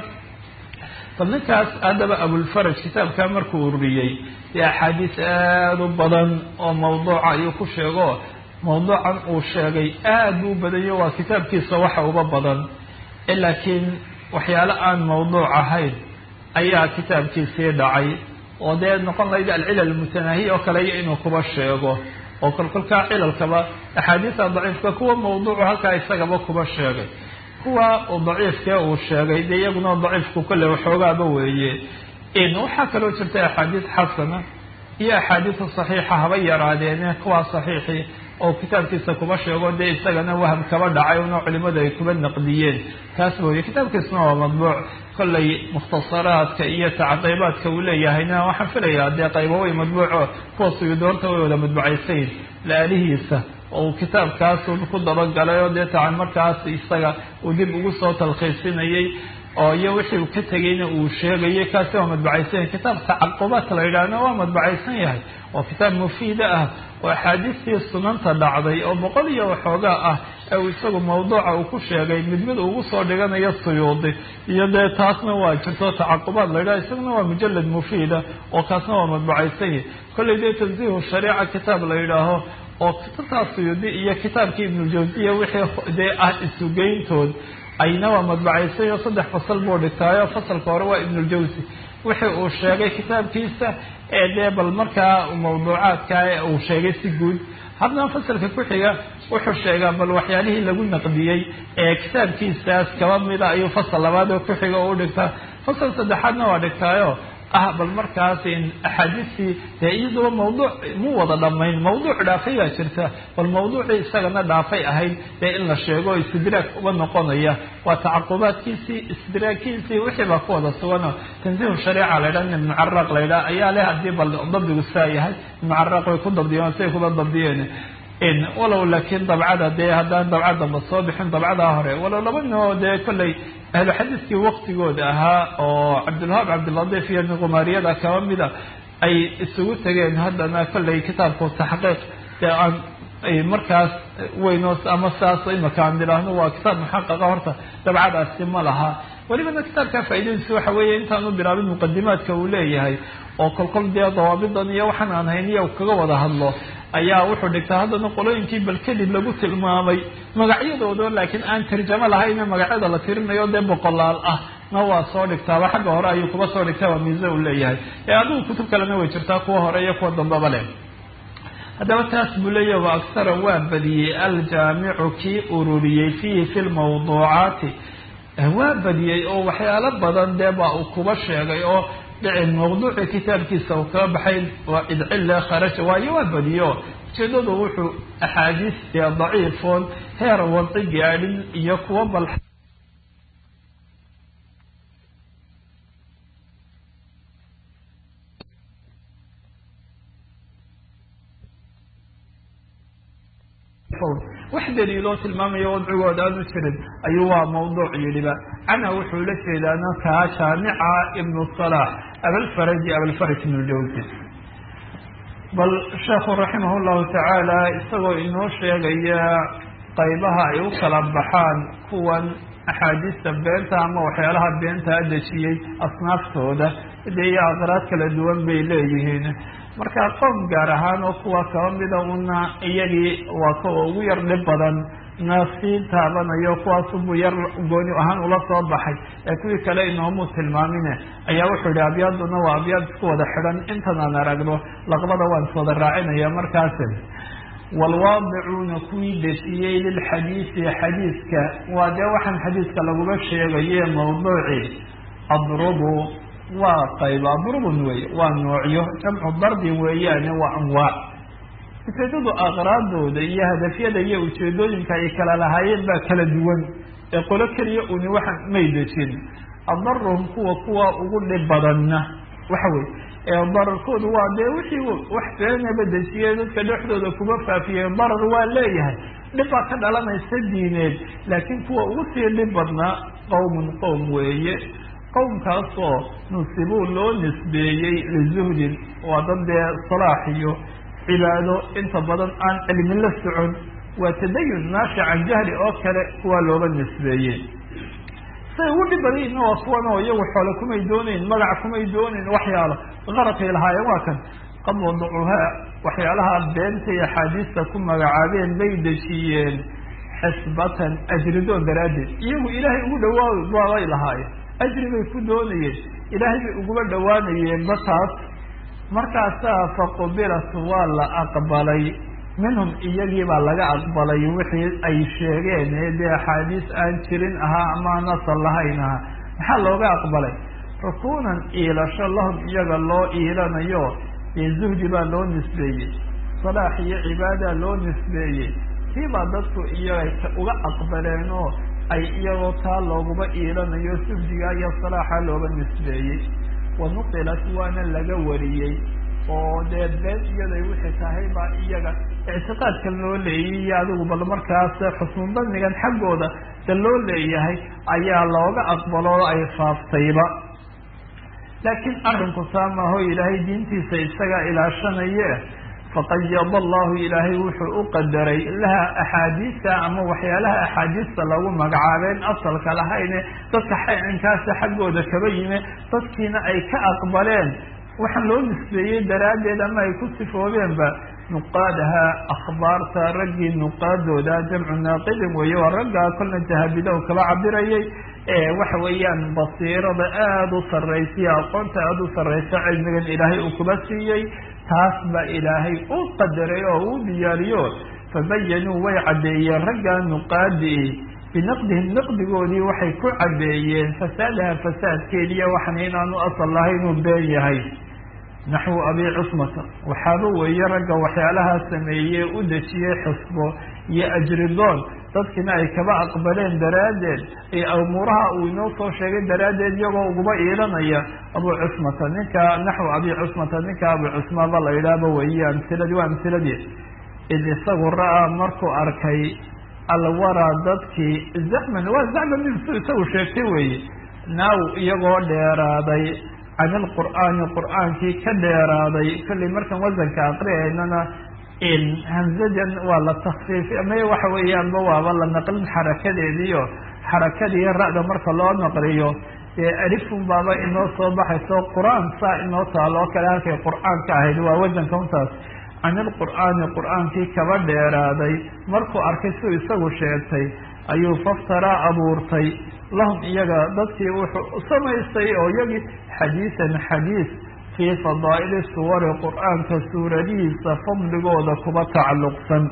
bal ninkaas haddaba abulfaraj kitaabkaa markuu ururiyey dee axaadiis aada u badan oo mawduuca ayuu ku sheego mawduucan uu sheegay aad buu badayo waa kitaabkiisa waxa uba badan laakiin waxyaalo aan mawduuc ahayn ayaa kitaabkiisii dhacay oo dee noqon lahayd alcilal almutanaahiya oo kale iyo inuu kuba sheego oo kolkolkaa cilalkaba axaadiista daciifka kuwa mawduucu halkaa isagaba kuba sheegay kuwa uu daciifkee uu sheegay dee iyaguna daciifku kolle waxoogaaba weeye. waxaa kaloo jirta axaadiis xasana iyo axaadiisa saxiixa haba yaraadeene kuwaa saxiixii oo kitaabkiisa kuba sheego dee isagana waham kaba dhacay una culimadu ay kuba naqdiyeen taas mooye. kitaabkiisuna waa madbuuc kollay mukhtasaraadka iyo tacqiibaadka uu leeyahayna waxaan filayaa dee qaybo way madbuuco kuwa suyuudoorta way wada madbucaysayn laalihiisa oo kitaabkaas ku dabagalay oo dee tacan markaas isaga uu dib ugu soo talkhiisinayay oo iyo wixii uu ka tegayna uu sheegayay kaasi waa madbacaysan yahay. kitaab tacaqubaadka la yidhaahna waa madbacaysan yahay oo kitaab mufiida ah oo axaadiistii sunanta dhacday oo boqol iyo waxoogaa ah ee uu isagu mawduuca uu ku sheegay mid mid ugu soo dhiganayo suyuudi iyo dee taasna waa jirto tacaqubaad la yidhaha isaguna waa mujalad mufiida oo kaasna waa madbacaysan yahay. kollay dee tanziihu shariica kitaab la yidhaaho oo kitaabkaas suyuudi iyo kitaabkii ibnuljawziya wixii dee ah isugeyntood ayna waa madbacaysan oo saddex fasal buu dhigtaayo fasalka hore waa ibnuljawzi wixii uu sheegay kitaabkiisa ee dee bal markaa mawduucaadka uu sheegay si guud haddana fasalka ku xiga wuxuu sheegaa bal waxyaalihii lagu naqdiyey ee kitaabkiisaas kaba mida ayuu fasal labaad oo ku xiga oo u dhigtaa fasal saddexaadna waa dhigtaayo ah bal markaas in axaadiistii dee iyaduba mawduuc mu wada dhamayn mawduuc dhaafay baa jirta bal mawduucii isagana dhaafay ahayd dee in la sheego istidraag uba noqonaya waa tacaqubaadkiisii istidraagkiisii wixii baa ku wada sugano tanziihu shariica la ydhaha ibnu caraq la ydhaha ayaa leh haddii bal dabdigu saa yahay ibnu caraq way ku dabdiyeen siay kuba dabdiyeen walow laakiin dabcada dee haddaan dabcad damba soo bixin dabcadaa hore walow laba ninoo dee kollay ahlu xadiiskii waktigooda ahaa oo cabdilwahaab cabdiladiif iyo nuqumaariyada kaba mida ay isugu tegeen haddana kollay kitaabku taxqiiq dee aan markaas weyno ama saas imaka aan idhaahno waa kitaab muxaqaqa horta dabcadaasi ma laha welibana kitaabka faaidadiisu waxa weeye intaanu bilaabin muqadimaadka uu leeyahay oo kolkol dee dawaabidan iyo waxaan aan hayniya kaga wada hadlo ayaa wuxuu dhigtaa haddana qolooyinkii bal kadib lagu tilmaamay magacyadooda laakiin aan tarjamo lahayne magacyada la tirinayo dee boqolaal ah na waa soo dhigtaaba xagga hore ayuu kuba soo dhigtaa waa miise uu leeyahay ee adigu kutub kalena way jirtaa kuwa hore iyo kuwa dambaba leh haddaba taas buu leeyahy wa aktara waa badiyey aljaamicu kii ururiyey fiihi fi lmawduucaati waa badiyey oo waxyaalo badan dee baa uu kuba sheegay oo dhicin mawduuci kitaabkiisa uu kaga baxay waa idcille kharaja waayo waa badiyo ujeedadu wuxuu axaadiis ee daciifoon heer wadci gaadhin iyo kuwa bal wax daliiloo tilmaamayo wadcigooda aanu jirin ayuu waa mawduuc yidhiba cana wuxuu la jeedaana kaa jaamica ibnu salax abalfaraji abalfaraj ibnu ljawsi bal sheekhu raximah llahu tacaala isagoo inoo sheegaya qaybaha ay u kala baxaan kuwan axaadiista beenta ama waxyaalaha beenta dejiyey asnaaftooda dee iyo aqraad kala duwan bay leeyihiin marka qoom gaar ahaan oo kuwa kaba mida una iyagii waa kuwa ugu yar dhib badan na sii taabanayo kuwaasubuu yar gooni ahaan ula soo baxay ee kuwii kale inoomu tilmaamine ayaa wuxuu yihi abyaaduna waa abyaad isku wada xidhan intan aan aragno laqbada waan iswada raacinaya markaas waalwaadicuuna kuwii dejiyey lilxadiisi xadiiska waa dee waxaan xadiiska laguma sheegaye mawduuci adrubu waa qayba adrubun wey waa noocyo jamcu darbin weeyaane waa anwaac ujeedadu aqraadooda iyo hadafyada iyo ujeedooyinka ay kala lahaayeen baa kala duwan ee qolo keliya uni waxaan may dejin adaruhum kuwa kuwa ugu dhib badanna waxa wey ee dararkoodu waa dee wixii wax beenaba dejiyey dadka dhexdooda kuma faafiyey darar waa leeyahay dhib baa ka dhalanaysa diineed laakiin kuwa ugu sii dhib badnaa qowmun qowm weeye qowmkaasoo nusibuu loo nisbeeyey lizuhdin waa dad dee salaax iyo cibaado inta badan aan cilmi la socon waa tadayun naashi can jahli oo kale kuwaa looga nisbeeyey say ugu dhib badayna waa kuwan oo iyagu xoole kumay doonayn magac kumay doonayn waxyaalo qaradkay lahaayeen waa kan qad wadacuhaa waxyaalaha beenta iyo axaadiista ku magacaabeen bay dejiyeen xisbatan ajridoon daraaddeed iyagu ilaahay ugu dhawaa waabay lahaayeen ajri bay ku doonayeen ilaahay bay uguba dhawaanayeen bataas markaasaa faqubilat waa la aqbalay minhum iyagii baa laga aqbalay wixii ay sheegeen ee dee axaadiis aan jirin ahaa ama aan asal lahayn ahaa maxaa looga aqbalay rukuunan iilasho lahum iyaga loo iilanayo dee zuhdi baa loo nisbeeyey salaax iyo cibaada loo nisbeeyey kii baa dadku iyaga uga aqbaleen oo ay iyagoo taa looguba iilanayo sufdiga iyo salaaxa looga nisbeeyey wanuqilat waana laga wariyey oo dee been iyaday wixii tahay baa iyaga ictiqaadka loo leeyay iyo adigu bal markaas xusnu danigan xaggooda da loo leeyahay ayaa looga aqbalo ay faaftayba laakiin arrinku saamaho ilaahay diintiisa isaga ilaashanaye faqayada allahu ilaahay wuxuu u qadaray laha axaadiista ama waxyaalaha axaadiista lagu magacaabeen asalka lahayne dadka xaynkaasa xaggooda kaba yime dadkiina ay ka aqbaleen waxaan loo nisbeeyey daraaddeed ama ay ku sifoobeenba nuqaadaha akhbaarta raggii nuqaadooda jamcu naaqidin weeye waa raggaa kolna jahabida u kaba cabirayay waxa weeyaan basiirada aada u sarraysiya aqoonta aada u sarraysa cilmigan ilaahay uu kuba siiyey taas baa ilaahay u qadaray oo uu diyaariyo fabayanuu way caddeeyeen raggaa nuqaadii binaqdihim naqdigoodii waxay ku caddeeyeen fasaadaha fasaadkeediiya waxana inaanu asal lahay inuu been yahay naxwu abi cusmata waxaaba weeye ragga waxyaalahaa sameeyey u dejiyey xusbo iyo ajridoon dadkina ay kaba aqbaleen daraaddeed iyo umuuraha uu inoo soo sheegay daraaddeed iyagoo uguba iilanaya abu cusmata ninka naxwu abi cusmata ninka abu cusmaba la yidhaahba weeye amsiladii waa amsiladii id isagu ra-a markuu arkay alwaraa dadkii zaxman waa zaxman ninsu isagu sheegtay weeye naaw iyagoo dheeraaday can ilqur'aani qur'aankii ka dheeraaday kollay markaan wasanka aqriyaynana in hamzadan waa la takfiifi ama waxa weeyaanba waaba la naqlin xarakadeediio xarakadii ra-da marka loo naqliyo dee alifun baaba inoo soo baxayso qur-aan saa inoo taalo oo kale halkay qur'aan ka ahayd waa wasanka untaas can ilqur'aani qur'aankii kaba dheeraaday markuu arkay suu isagu sheegtay ayuu faftaraa abuurtay lahum iyaga dadkii wuxuu samaystay oo iyagii xadiisan xadiis fii fadaa'ili suwari qur'aanka suuradihiisa fadligooda kuba tacalluqsan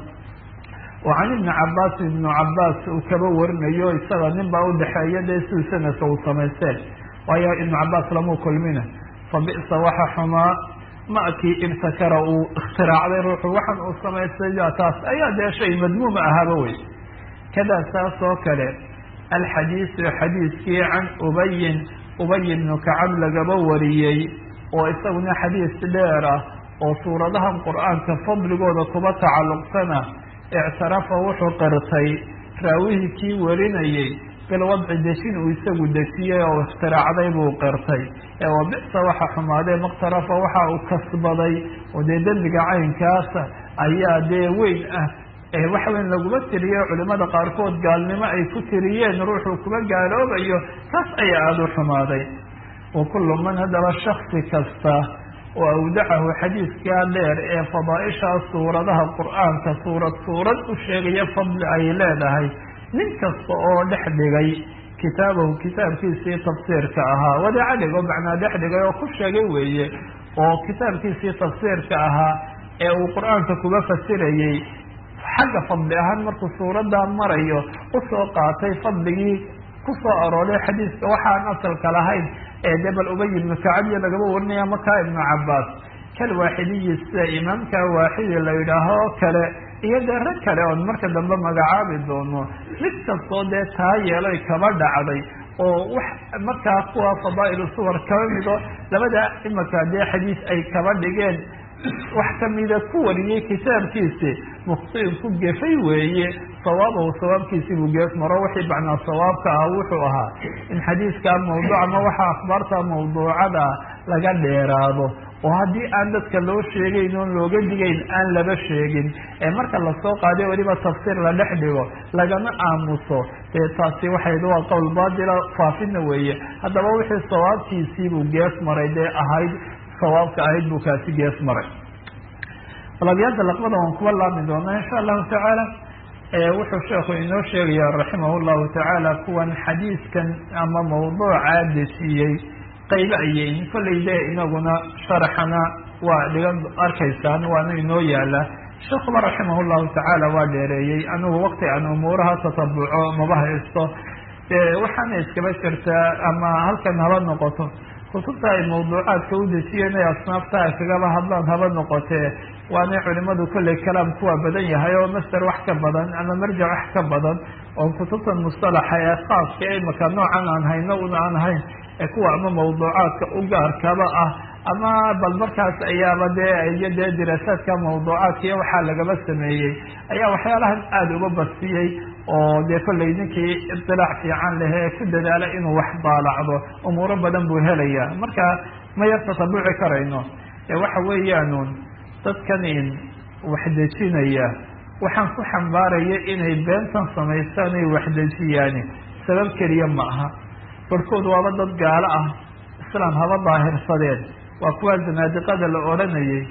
oo can ibni cabaas ibnu cabaas uu kaba warinayo isaga nin baa udhexeeya dee siduu sanadka uu samaysteen waayo ibnu cabaas lamuu kulmina fa bi'sa waxa xumaa makii ibtakara uu ikhtiraacday ruuxu waxan uu samaystay taas ayaa dee shay madmuuma ahaaba wey kadaa saas oo kale alxadiisu xadiiskii can ubayin ubay ibnu kacab lagaba wariyey oo isaguna xadiis dheer ah oo suuradahan qur-aanka fadligooda kuba tacalluqsana ictarafa wuxuu qirtay raawihii kii warinayey bilwadci dejin uu isagu dejiyey oo ikhtiraacday buu qirtay ee wa bisa waxa xumaadee makhtarafa waxa uu kasbaday oo dee dembiga caynkaasa ayaa dee weyn ah waxa weyn laguma tiriyo culimada qaarkood gaalnimo ay ku tiriyeen ruuxuu kuba gaaloobayo taas ayaa aada u xumaaday wa kullu man haddaba shaksi kasta oo awdacahu xadiiskaa dheer ee fadaaishaa suuradaha qur-aanka suurad suurad u sheegaya fadli ay leedahay nin kasta oo dhex dhigay kitaabahu kitaabkiisii tafsiirka ahaa wadaca dhig oo macnaa dhex dhigay oo ku sheegay weeye oo kitaabkiisii tafsiirka ahaa ee uu qur-aanka kuba fasirayey xagga fadli ahaan markuu suuradaa marayo usoo qaatay fadligii kusoo arooray xadiiska waxaan asalka lahayn ee dee bal ubay ibnu kacabiya lagaba warinaya makaa ibnu cabaas kal waaxidiyi sida imaamka waaxidi la yidhaaho oo kale iyo dee rag kale oon marka dambe magacaabi doono mid kastoo dee taa yeelay kaba dhacday oo wax markaa kuwa fadaa'ilu suwar kaba mido labada imaka dee xadiis ay kaba dhigeen wax kamida ku wariyey kitaabkiisi mukhtiin ku gefay weeye sawaabahu sawaabkiisii buu geef maro wixii macnaa sawaabka ah wuxuu ahaa in xadiiskaa mawduuc ama waxa akhbaarta mawduucada laga dheeraado oo haddii aan dadka loo sheegayn oon looga digayn aan laba sheegin ee marka lasoo qaaday weliba tafsiir la dhex dhigo lagama aamuso dee taasi waxay waa qowl baatila faafina weeye haddaba wixii sawaabkiisii buu geef maray dee ahayd sawaabka ahayd buu kaasi geef maray labyada laqbada waan kuwa laabmi doonaa insha allahu tacaala wuxuu sheekhu inoo sheegaya raximah llahu tacaala kuwan xadiiskan ama mawduuca dejiyey qaybo ayeyn kollay dee inaguna sharaxana waa dhigan arkaysaan waana inoo yaala sheekuba raximah llahu tacaala waa dheereeyey anigu waqti aan umuuraha tatabuco maba haysto waxaana iskaba jirtaa ama halkan haba noqoto kutubta ay mawduucaadka u dejiyeen ay asnaafta ay kagaba hadlaan haba noqotee waanay culimadu kollay kalaam kuwa badan yahay oo master wax ka badan ama marjac wax ka badan oo kutubtan mustalaxa ee khaaska ee imaka noocan aan hayno una aan ahayn ee kuwa ama mawduucaadka u gaarkaba ah ama bal markaas ayaaba dee iyo dee diraasaadka mawduucaadka iyo waxaa lagaba sameeyey ayaa waxyaalahan aada uga basiyey oo dee kollay ninkii ibtilaac fiican leh ee ku dadaala inuu wax daalacdo umuuro badan buu helaya marka ma yar tatabuci karayno ee waxa weeyaanun dadkan in wax dejinaya waxaan ku xambaaraya inay beentan samaystaan ay wax dejiyaan sabab keliya ma aha barkood waaba dad gaalo ah islaam haba daahirsadeen waa kuwa zanaadiqada la odhanayay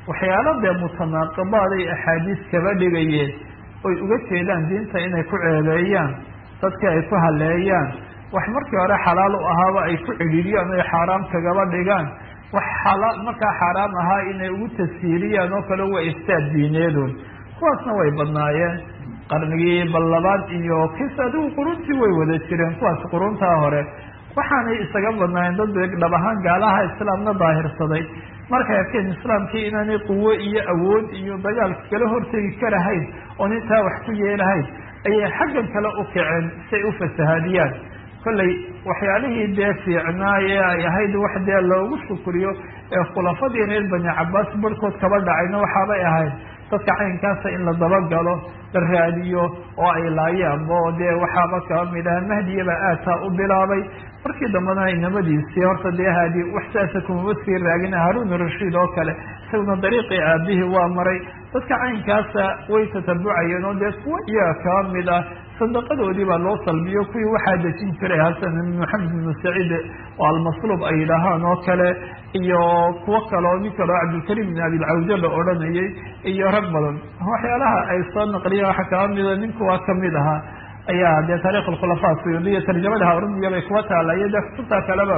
waxyaalo dee mutanaaqibaad ay axaadiis kaba dhigayeen oy uga jeedaan diinta inay ku ceebeeyaan dadka ay ku haleeyaan wax markii hore xalaal u ahaaba ay ku cidhiiriyaan oy xaaraam kagaba dhigaan wax xalaal markaa xaaraam ahaa inay ugu tashiiliyaan oo kale waa iftaad diineedun kuwaasna way badnaayeen qarnigii bal labaad iyo kis adigu quruntii way wada jireen kuwaas quruntaa hore waxaanay isaga badnaayeen dad dhab ahaan gaalaha islaamna daahirsaday markay arkeen islaamkii inaanay quwo iyo awood iyo dagaal kala hortegi karahayn oon intaa wax ku yeelahayn ayay xaggan kale u kaceen si ay u fasahaadiyaan kollay waxyaalihii dee fiicnaaye ay ahayd wax dee loogu shukriyo ee khulafadii reer bani cabaas barhkood kaba dhacayna waxaabay ahayd dadka caynkaasa in la dabagalo la raadiyo oo ay laayaanba oo dee waxaaba kaba mid aha mahdiyaba aataa u bilaabay markii dambena inamadiisii horta dee haadi wax saasa kumama sii raagin haarun rashiid oo kale isaguna dariiqii aabihii waa maray dadka caynkaasa way tatabucayeen oo dee kuwa iyaga kaba mid ah sadaqadoodii baa loo salbiyo kuwii waxaa dejin jiray hasan maxamed ibnu saciid oo almasluub ay yidhaahaan oo kale iyo kuwo kale oo nin kaleo cabdilkarim ibn abilcawja la odhanayay iyo rag badan waxyaalaha ay soo naqliyeen waxaa kaba mida ninkuwaa kamid ahaa ayaa dee taarikh alkhulafaa suyuudiya tarjamada haaruniya bay kuwa taala iyo dee kutubtaa kaleba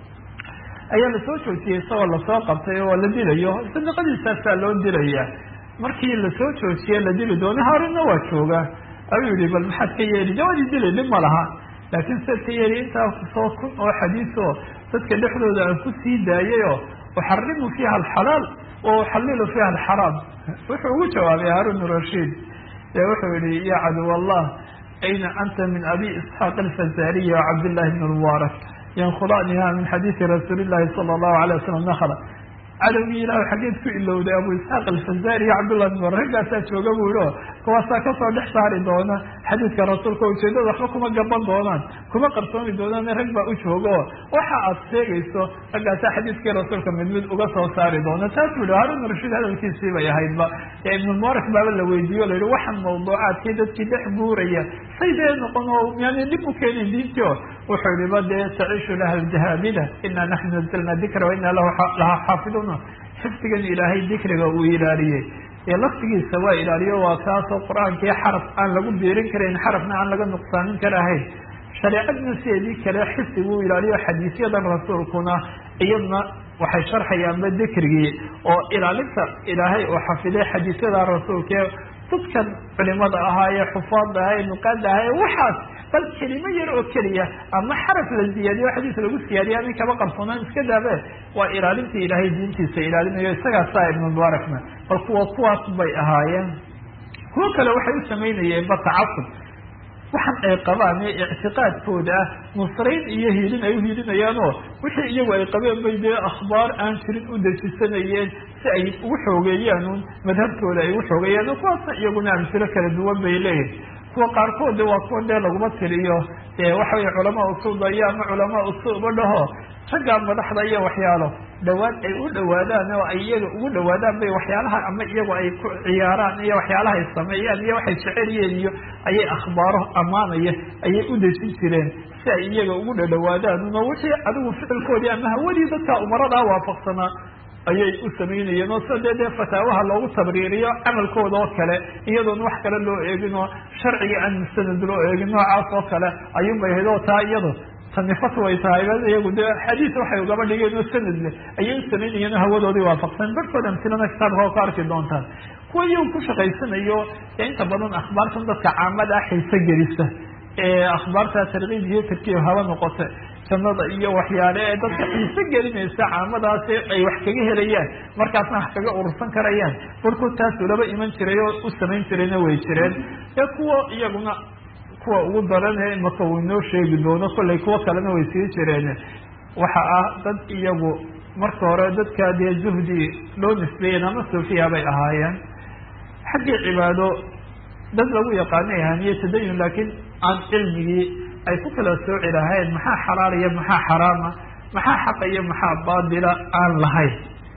ayaa lasoo joojiyey isagoo lasoo qabtay oo la dilayo sadaqadiisaasaa loo dilaya markii lasoo joojiyey la dili doono haarunna waa jooga ayuu yihi bal maxaad ka yeeli jawaadii dili dhib ma laha laakiin saad ka yeeli intaa kusoo kun oo xadiis oo dadka dhexdooda aan ku sii daayayoo uxarimu fiiha alxalaal wa uxalilu fiiha alxaraam wuxuu ugu jawaabay haarun rashiid ee wuxuu yihi ya caduw allah ayna anta min abi isxaaq alfazariyi wacabdillahi bn lmubaarak yankhulaniha min xadiisi rasuuli llahi sala allahu alay wasalam nakla cadowgii ilaah xaggeed ku ilowday abu isxaaq alfazari iyo cabdullah bin mubaarak raggaasaa jooga buu yihi o kuwaasaa kasoo dhex saari doona xadiidka rasuulka ujeedada waxba kuma gaban doonaan kuma qarsoomi doonaan rag baa u jooga o waxa aad sheegayso raggaasaa xadiidkii rasuulka mid mid uga soo saari doona taas bu yihi haarun rashiid hadalkiisii bay ahaydba ee ibnulmubaarak baaba la weydiiyo la yihi waxaan mawduucaadkii dadkii dhex buuraya say dee noqon oo yani dhib u keenin diintii o wuxuu yihi ba dee taciishu laha aljahaabida ina naxnu nazalna dikra waina laha xaafidun xifdigan ilaahay dikriga uu ilaaliyey ee laftigiisa waa ilaaliyo waa kaasoo qur-aankii xaraf aan lagu biirin karayn xarafna aan laga nuqsaamin karahayn shareecadna sideedii kale xifdigu uu ilaaliyo xadiisyadan rasuulkuna iyadna waxay sharxayaanba dikrigii oo ilaalinta ilaahay oo xafiday xadiisyada rasuulka dadkan culimada ahaa ee xufaada ahaa ee nuqaada ahaa ee waxaas bal kelimo yar oo keliya ama xaraf la ziyaadiyo xadiis lagu siyaadiya amin kaba qarsoonaan iska daabe waa ilaalintii ilaahay diintiisa ilaalinayo isagaasaa ibnu mubaarakna bal kuwa kuwaas bay ahaayeen kuwo kale waxay u samaynayeen ba tacasub waxaan ay qabaan ee ictiqaadkooda ah nusrayn iyo hiilin ay uhiilinayaan oo wixii iyagu ay qabeen bay dee akhbaar aan jirin u dejisanayeen si ay ugu xoogeeyaan un madhabtooda ay ugu xoogeeyaan oo kuwaasna iyaguna amsilo kala duwan bay leeyihin kuwa qaarkood waa kuwa dee laguma tiriyo dee waxa weye culamaa usuuba iyo ama culamaa usuuba dhaho raggaa madaxda iyo waxyaalo dhawaad ay u dhawaadaan oo ay iyaga ugu dhawaadaan bay waxyaalaha ama iyagu ay ku ciyaaraan iyo waxyaalaha ay sameeyaan iyo waxay jeceliyeen iyo ayay akhbaaro ammaanaya ayay u dejin jireen si ay iyaga ugu dhadhawaadaan uno wixii adigu ficilkoodii ama hawadii dadka umaradaa waafaqsanaa ayay u samaynayeen oo sida dee fataawaha loogu tabriiriyo camalkooda oo kale iyadoona wax kale loo eegin oo sharciga aan mustanad loo eegin noocaas oo kale ayuunbay ahayd oo taa iyado tani fatwa ay tahay iyagu dee xadiis waxay ugaba dhigeen oo sanad leh ayay u samaynayeen oo hawadoodii waafaqsan barhkood amsilana kitaabka oo ka arki doontaan kuwa iyagu ku shaqaysanayo ee inta badan akhbaartan dadka caamada ah xiise gelisa ee akhbaarta tarkiib iyo tarkiib haba noqota jannada iyo waxyaale ee dadka xiise gelinaysa caamadaas ay wax kaga helayaan markaasna wax kaga urursan karayaan barkood taas ulaba iman jiray oo u samayn jirayna way jireen ee kuwa iyaguna kuwa ugu daran ee imaka uu inoo sheegi doono kollay kuwo kalena way sii jireen waxa ah dad iyagu marka hore dadka dee zuhdi loo nisbeeyeen ama suufiya bay ahaayeen xaggii cibaado dad lagu yaqaanay ahaniye tadayun laakiin aan cilmigii ay ku kala sooci lahayn maxaa xalaal iyo maxaa xaraama maxaa xaqa iyo maxaa baadila aan lahayn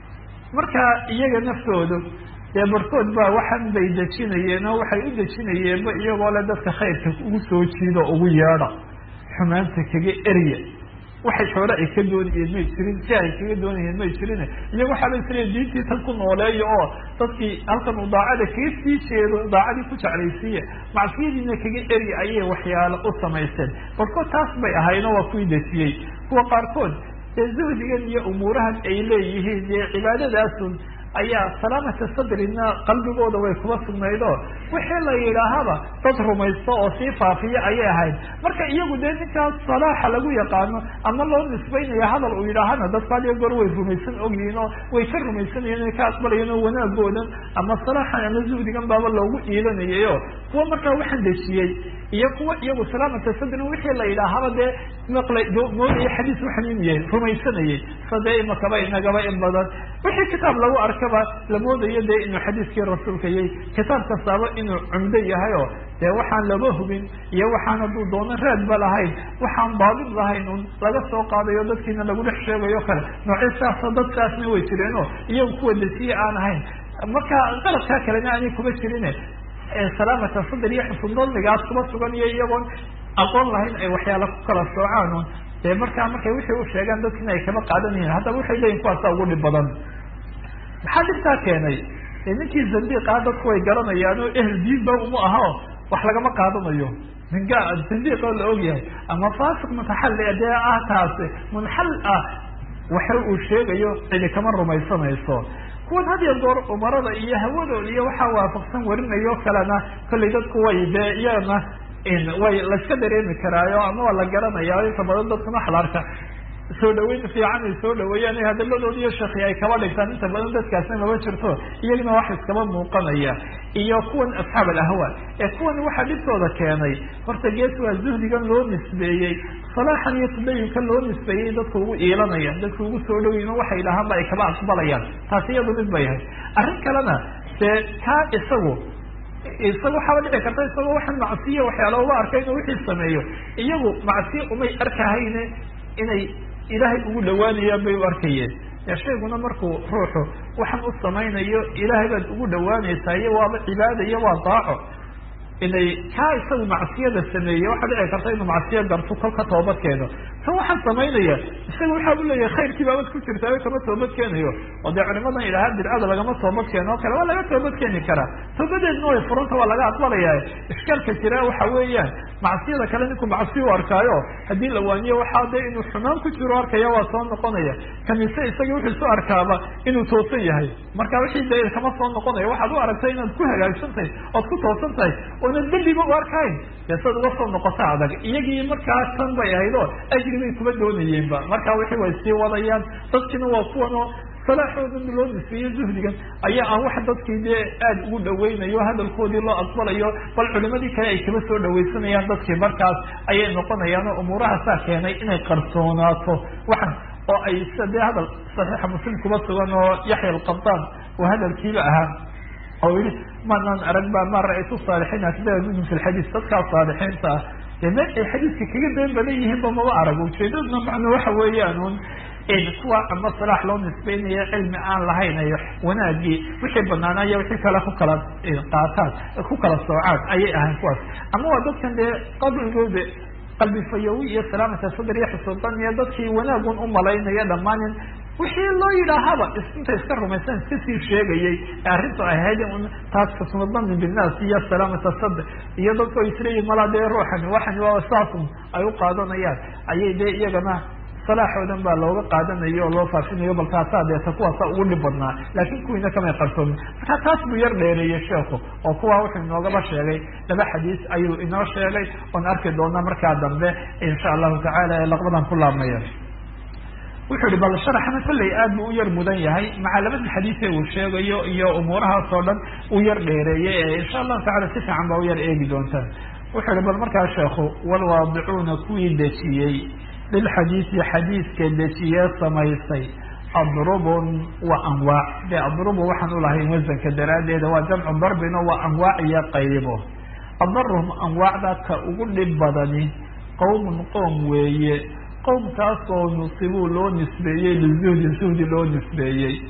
marka iyaga naftoodu dee barkood baa waxan bay dejinayeen oo waxay u dejinayeenba iyagoo le dadka khayrka ugu soo jiido ugu yeedha xumaanta kaga erya waxay xoole ay ka doonayeen may jirin si ay kaga doonayeen may jirin iyago waxaa la isleeyahay diintii tan ku nooleeyo oo dadkii halkan uu daacada kaga sii jeedo daacadii ku jeclaysiiye macsiyadiina kaga eri ayay waxyaalo u samaysteen barkood taas bay ahayno waa kuwii desiyey kuwa qaarkood ee zuhdigan iyo umuurahan ay leeyihiin iyo cibaadadaasun ayaa salaamata sadrina qalbigooda way kuba sugnaydo wixii la yidhaahaba dad rumaysto oo sii faafiya ayay ahayd marka iyagu dee ninkaas salaaxa lagu yaqaano ama loo nisbaynaya hadal uu yidhaahana dadku hadiyo goor way rumaysan ogyihiin oo way ka rumaysanayeen inay ka aqbalayeen oo wanaagoodan ama salaaxan ama zuhdigan baaba loogu iilanayayo kuwa markaa waxaan dejiyey iyo kuwa iyagu salaamata sadrin wixii la yidhaahaba dee maqlay moodaya xadiis waxan in yahay rumaysanayay sadee imakaba inagaba in badan wixii kitaab lagu arkaba la moodayo dee inuu xadiiskii rasuulka yahay kitaab kastaaba inuu cumdo yahay oo dee waxaan laba hubin iyo waxaan hadduu doono raadba lahayn waxaan baadid lahayn un laga soo qaadayo dadkiina lagu dhex sheegayo kale noocyo saasoo dadkaasna way jireenoo iyagu kuwa desiye aan ahayn marka qaladkaa kalena aanay kuma jirine salaamata sadr iyo xusundadligaas kuba sugan iyo iyagoon aqoon lahayn ay waxyaala ku kala soocaan un dee markaa markay wixii u sheegaan dadkina ay kama qaadanayeen haddaba waxay leeyihin kuwaasa ugu dhib badan maxaa dhibtaa keenay ninkii zandiiqaa dadku way garanayaan oo ehel diinba uma aha wax lagama qaadanayo ninka zandiiq oo la ogyahay ama faasiq mutaxalli dee ah taasi munxal ah waxa uu sheegayo cidi kama rumaysanayso kuwan had iyo goor umarada iyo hawadooda iyo waxaa waafaqsan warinayo kalena kollay dadku way dee iyagana way laiska dareemi karaayo ama waa la garanaya inta badan dadkuna xalaarka soo dhaweyn fiican ay soo dhaweeyaan hadaladooda iyo shaki ay kaba dhigtaan inta badan dadkaasna maba jirto iyagana wax iskaba muuqanaya iyo kuwan asxaab alahwa ee kuwan waxaa dhibtooda keenay horta gees waa zuhdigan loo nisbeeyey salaaxan iyo tadayunkan loo nisbeeyey dadku ugu iilanaya dadku ugu soo dhaweyn waxay dhahaanba ay kaba aqbalayaan taasi iyadu mid bay ahayd arrin kalena dee kaa isagu isaga waxaaba dhici karta isagoo waxaan macsiya waxyaala uga arkay inuu wixii sameeyo iyagu macsiya umay arkahayne inay ilaahay ugu dhawaanayaan bay u arkayeen ya shayguna markuu ruuxu waxaan u samaynayo ilaahay baad ugu dhawaanaysaa iyo waaba cibaada iyo waa daaco inay kaa isagu macsiyada sameeye waxaa dhici karta inuu macsiya garto kol ka toobad keeno tan waxaan samaynaya isaga waxaa u leeyahay khayrkii baabad ku jirtaa kama toobad keenayo oo dee culimadan idhahaa bidcada lagama toobad keeno o kale waa laga toobad keeni karaa toobadeedna way furanta waa laga aqbalaya ishkaalka jira waxa weeyaan macsiyada kale ninku macsi u arkaayo haddii la waaniyo waxaa dee inuu xumaan ku jiro arkaya waa soo noqonaya kamise isaga wuxuu isu arkaaba inuu toosan yahay marka wixii dee kama soo noqonaya waxaad u aragtay inaad ku hagaagsan tahay ood ku toosan tahay oonan dembiba u arkayn dee sad uga soo noqota adag iyagii markaa tan bay ahayd oo ajri bay kuma doonayeenba marka wixii way sii wadayaan dadkina waa kuwan oo salaaxoodan loo nisbeeyo zuhdigan ayaa aan wax dadkii dee aada ugu dhaweynayo hadalkoodii loo aqbalayo bal culimadii kale ay kaba soo dhaweysanayaan dadkii markaas ayay noqonayaan oo umuurahaasaa keenay inay qarsoonaato waxan oo ay dee hadal saxiixa muslim kuba sugan oo yaxya alqabaan oo hadalkiiba ahaa oo yihi manaan arag ba ma ra-aytu saalixiina sidada minhum fi lxadiis dadkaa saalixiinta ah dee meel ay xadiiska kaga been badan yihiin ba maba arag ujeedadna macno waxa weeyaan un kuwa ama salaax loo nisbeynayo cilmi aan lahayn ay wanaagii wixii banaanaya wixii kale ku kala qaataan ku kala soocaan ayay ahayn kuwaas ama waa dadkan dee qabrigooda qalbi fayowi iyo salaamata sadr iyo xusuudan iyo dadkii wanaagun u malaynaya dhammaanin wixii loo yidhaahaba inta iska rumaysan iska sii sheegayay arrintu ahayd un taas kasmadani binaas iyo salaamata sadr iyo dadku ay isleeyihin malaa dee ruuxani waxani waa saasun ay u qaadanayaan ayay dee iyagana salaaxoodan baa looga qaadanayo oo loo faafinayo bal taasaa deeta kuwaasa ugu dhib badnaa laakiin kuwiina kamay qarsoomin marka taas buu yar dheereeyey sheeku oo kuwa wuxuu inoogaba sheegay laba xadiis ayuu inoo sheegay oon arki doona markaa dambe insha allahu tacaala ee laqbadan ku laabmaya wuxuu yihi bal sharaxna kolley aad buu u yar mudan yahay maca labada xadiise uu sheegayo iyo umuurahaas oo dhan uu yar dheereeyey ee insha allahu tacala si fiican baa u yar eegi doontaan wuxuu yihi bal markaa sheekhu walwaadicuuna kuwii dejiyey lilxadiisi xadiiska dejiye samaysay adrubun wa anwaac de adrubu waxaan ulahayn wasanka daraaddeeda waa jamcu darbino waa anwaac iyo qaybo adarum anwaacda ka ugu dhib badani qowmun qoom weeye qowmkaasoo nusibuu loo nisbeeyey lizuhdi zuhdi loo nisbeeyey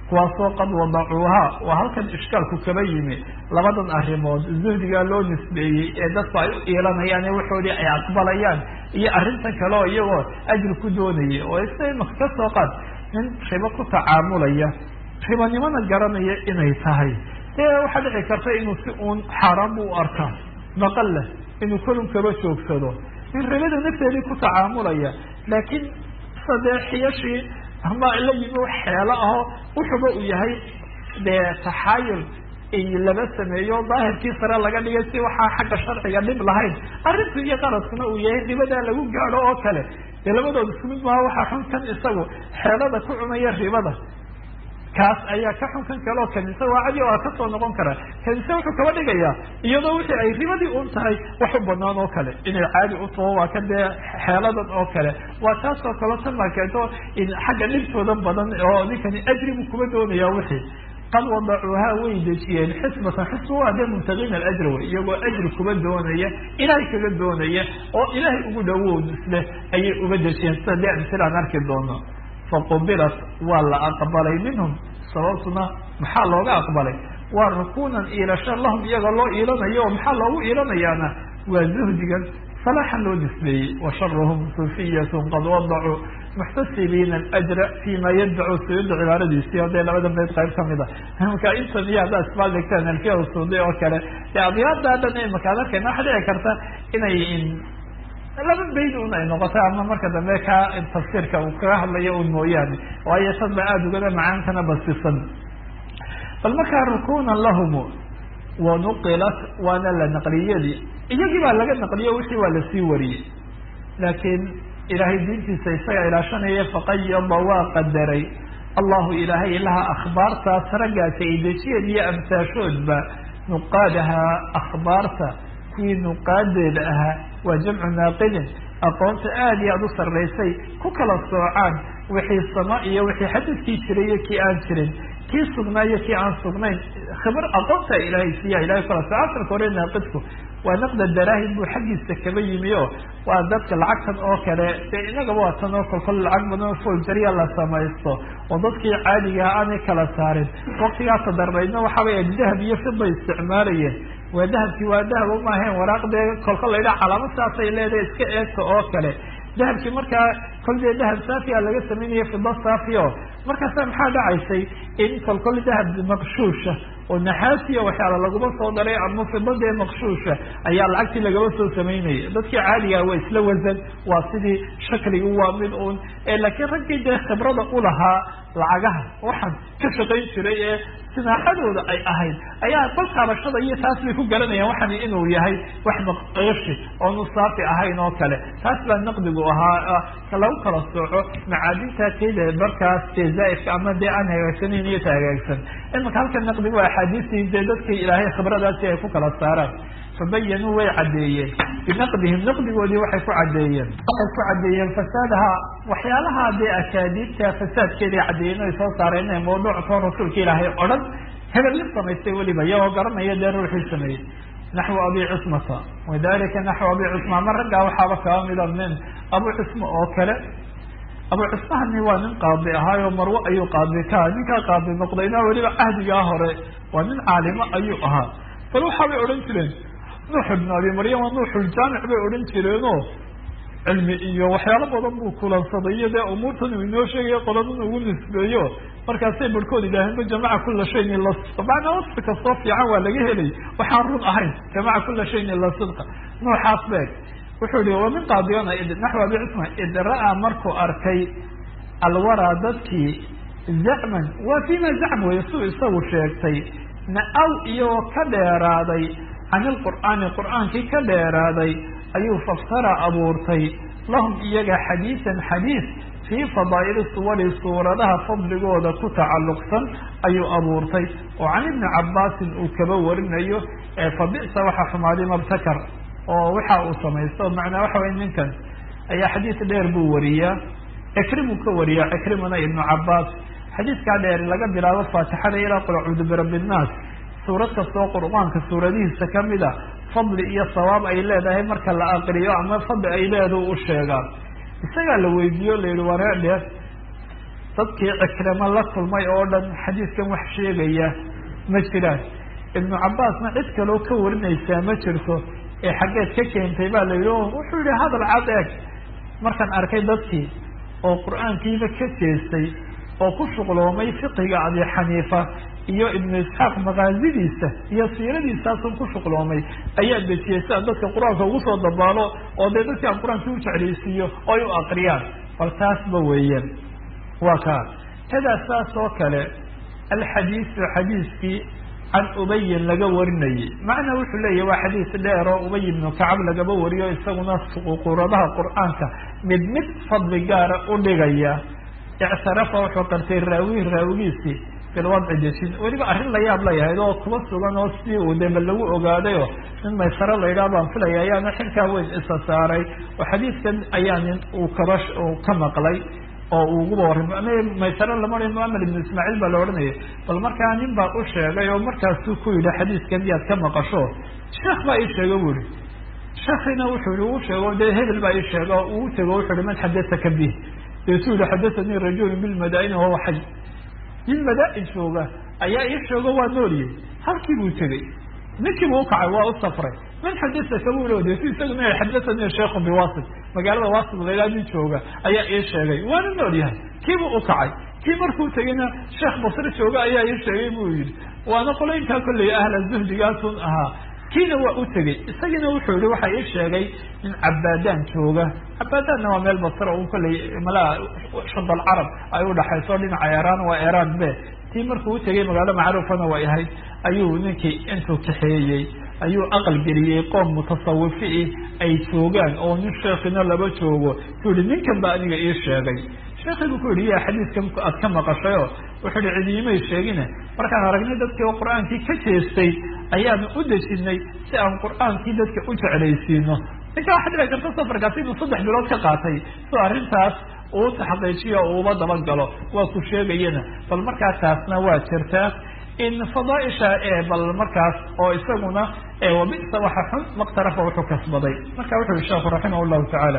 kuwaasoo qad wadacuuhaa waa halkan ishkaalku kaba yimi labadan arrimood zuhdigaa loo nisbeeyey ee dadku ay u iilanayaan ee waxoodii ay aqbalayaan iyo arrintan kale oo iyagoo ajri ku doonaya oo isa imaka ka soo qaad nin ribo ku tacaamulaya ribanimana garanaya inay tahay dee waxaa dhici karta inuu si uun xaaraan bu u arkaa maqal leh inuu kolun kaba joogsado nin ribada nafteedii ku tacaamulaya laakiin sadeexiyashii ama la yimi xeelo aho wuxuuba uu yahay dee taxaayul iyo laba sameeyo daahirkii sare laga dhigay si waxaa xagga sharciga dhib lahayn arrintu iyo qaradkuna uu yahay ribadaa lagu gaadho oo kale dee labadooda isku mid maaha waxaa xun kan isagu xeelada ku cunaya ribada kaas ayaa ka xun kan kale oo kanise waa cadi oo kasoo noqon kara kanise wuxuu kaba dhigayaa iyadoo wixii ay ribadii un tahay wax u banaan oo kale inay caadi u taho waa ka dee xeeladan oo kale waa taas oo kale tan baa keento xagga dhibtooda badan oo ninkani ajribu kuma doonaya wixii qad wadacuuhaa way dejiyeen xisbatan xisba waa dee mubtagiina alajra wey iyagoo ajri kuba doonaya ilaahay kaga doonaya oo ilaahay ugu dhawow isleh ayay uga dejiyeen sida dee amsilaan arki doono faqubilat waa la aqbalay minhum sababtuna maxaa looga aqbalay waa rukunan iilasho lahum iyaga loo iilanayo oo maxaa loogu iilanayaana waa zuhdigan salaaxan loo nisbeeyey washaruhum sufiyatun qad wadacuu muxtasibiina alajra fima yaddacu suyuda cibaaradiisii o dee labada bayd qayb kamid a marka inta miya haddaa isbaal dhigtaan alfiya usuuday oo kale dee adyaada dhan imaka ad arkayna waxaa dhici karta inay laba bayd un ay noqotay ama marka dambe ka tafsiirka uu kaga hadlayo un mooyaane waayo tad ba aada ugada macaankana basisan bal markaa rukunan lahum wanuqilat waana la naqliyadii iyagii baa laga naqliyo wixii waa lasii wariyey laakiin ilaahay diintiisa isaga ilaashanaya faqayada waa qadaray allahu ilaahay laha akhbaartaas raggaasi ay dejiyeen iyo amsaashoodba nuqaadaha akhbaarta kuwii nuqaadeeda ahaa waa jamcu naaqidin aqoonta aada iyo aada u sarraysay ku kala soocaan wixii sama iyo wixii xadidkii jiray iyo kii aan jirin kii sugnaa iyo kii aan sugnayn khibar aqoonta ilaahay siiya ilahay kala sooco asalka hore naaqidku waa naqda daraahim buu xaggiisa kaba yimi o waa dadka lacagtan oo kale dee inagaba waa tan oo kolkol lacag badan oo foljariya la samaysto oo dadkii caadigaha aanay kala saarin waktigaa tadarbaydna waxaabay dahab iyo fida isticmaalayeen waa dahabkii waa dahab uma ahayn waraaqdee kolkol la yidhaha calaamo saasay leedahay iska eegta oo kale dahabkii markaa kol dee dahab saafiya laga sameynaya fida saafi o markaasa maxaa dhacaysay in kolkol dahab maqshuusha oo naxaasiya waxyaala laguma soo daray ama fidadee maqshuusha ayaa lacagtii lagaba soo samaynaya dadkii caadigaa waa isla wasan waa sidii shakligu waa mid un laakiin raggii dee khibrada ulahaa lacagaha waxaan ka shaqayn jiray ee sinaaxadooda ay ahayd ayaa bal taabashada iyo taas bay ku garanayaan waxan inuu yahay wax maqshi oonu saafi ahayn oo kale taas baa naqdigu ahaa ka lagu kala sooco macaadinta tayda markaas dee zaaifka ama dee aan hagaagsaneyn iyo ta hagaagsan imaka halka naqdigu waa axaadiistii dee dadkii ilaahay khibradaasi ay ku kala saaraan fabayanuu way caddeeyeen binaqdihim naqdigoodii waxay ku caddeeyeen waxay ku caddeeyeen fasaadaha waxyaalaha dee akaadiibta fasaadkeeday caddeeyeen ay soo saareen inay mawduuctoo rasuulka ilaahay o dhan hebel lin samaystay weliba iyagoo garanaya dee ruuxii sameeyey naxwu abi cusmata wadalika naxwu abi cusma ma raggaa waxaaba kaba mida min abu cusma oo kale abu cusmahani waa nin qaadi ahaayo marwo ayuu qaadi ka ninkaa qaadi noqdayna weliba cahdigaa hore waa nin caalimo ayuu ahaa bal waxaabay odhan jireen nuux ibn abi maryama nuuxuljaamic bay odhan jireenoo cilmi iyo waxyaalo badan buu kulansaday iyo dee umuurtan uu inoo sheegayo qoladan ugu nisbeeyo markaasay barhkood idhaaheen ba jamaca kula shayin ila sidqa macnaa wasfi kastoo fiican waa laga helay waxaan run ahayn jamaca kula shayin ila sidqa nuuxaas beeg wuxuu yihi wa min qaadiyana naxw abi cusman id ra-a markuu arkay alwaraa dadkii zacman waa fima zacm wey suu isagu sheegtay na-aw iyagoo ka dheeraaday can ilqur'aani qur'aankii ka dheeraaday ayuu faftara abuurtay lahum iyaga xadiisan xadiis fii fadaa'ili suwari suuradaha fadligooda ku tacalluqsan ayuu abuurtay oo can ibni cabaasin uu kaba warinayo fabi'sa waxa xumaaday mabtakar oo waxa uu samaysto macnaa waxa way ninkan ayaa xadiis dheer buu wariyaa cikrimuu ka wariyaa cikrimana ibnu cabaas xadiiskaa dheer laga bilaabo faatixada ilaa qul acuudu birabbi nnaas suurad kastoo qur'aanka suuradihiisa kamida fadli iyo sawaab ay leedahay marka la aqriyo ama fadli ay leedahay u sheegaan isagaa la weydiiyo la yihi waree dheer dadkii cikramo la kulmay oo dhan xadiiskan wax sheegaya ma jiraan ibnu cabaasna cid kaloo ka warinaysaa ma jirto ee xaggeed ka keentay baa la yidhi o wuxuu yihi hadal cad eeg markaan arkay dadkii oo qur-aankiiba ka jeestay oo ku shuqloomay fiqiga abi xaniifa iyo ibnu isxaaq maqaasidiisa iyo siiradiisaasun ku shuqloomay ayaa dejiyay si aan dadka qur-aanka ugu soo dabaalo oo dee dadki aan qur-aanka u jeclaysiiyo oo ay u akriyaan bal taasba weeyaan waa kaa kadaa saas oo kale alxadiisu xadiiskii can ubayin laga warinayay macnaa wuxuu leeyahy waa xadiis dheer oo ubay ibnu kacab lagaba wariyo isaguna quradaha qur-aanka mid mid fadli gaara u dhigaya ictarafa wuxuu qartay raawi raawigiisii bilwadci dejin weliba arrin la yaab layahayd oo kuba sugan oo sidii uu deba lagu ogaaday oo nin maysaro la yidhaha baan filaya ayaana xilkaa weyn isa saaray oo xadiiskan ayaa nin uu kaba ka maqlay oo uu uguba warramay maysaro lama odhan muamed ibnu ismaaciil baa la odhanayay bal markaa nin baa u sheegay oo markaasuu ku yidhi xadiiskan yaad ka maqasho sheekh baa ii sheega bu ihi sheekhiina wuxuu yihi uu sheego dee hebel baa ii sheega oo uu tego wuxu uhi man xadasaka bih deetuu yihi xadasanii rajulun bilmadaa'ini wahuwa xay nin madaa-in jooga ayaa ii sheego waa nooliyey halkii buu tegey ninkii buu ukacay waa u safray man xadasaka bu lo deetu isaguna xadasanii sheekhu biwasit magaalada wasit lailaa nin jooga ayaa ii sheegay waana nool yahay kiibuu ukacay kii markuu tegeyna sheekh basre jooga ayaa ii sheegay buu yihi waana qolaynkaa kolley ahla zuhdigaasun ahaa kiina waa u tegey isagiina wuxuu yihi waxa ii sheegay in cabaadaan jooga cabaadaanna waa meel basra un kolley malaa shadal carab ay udhaxayso dhinaca eraan waa eraan be tii markuu utegey magaalo macruufana way ahayd ayuu ninkii intuu kaxeeyey ayuu aqal geliyey qoom mutasawifi ay joogaan oo nin sheekina laba joogo suu yihi ninkan ba aniga ii sheegay sheekhi buu ku yihi ya xadiiskan aad ka maqashay oo wuxuu yihi cidiimay sheegine markaan aragnay dadkii oo qur-aankii ka jeestay ayaanu u dejinay si aan qur-aankii dadka u jeclaysiino ninka waxa dhici karta safarkaasi inuu saddex bilood ka qaatay so arrintaas uu taxaqiijiyo o uuba dabagalo waa ku sheegayana bal markaa taasna waa jirtaa in fadaaisha ee bal markaas oo isaguna wabisa waxa xun maqtarafa wuxuu kasbaday marka wuxu yihi sheekhu raximah llahu tacaala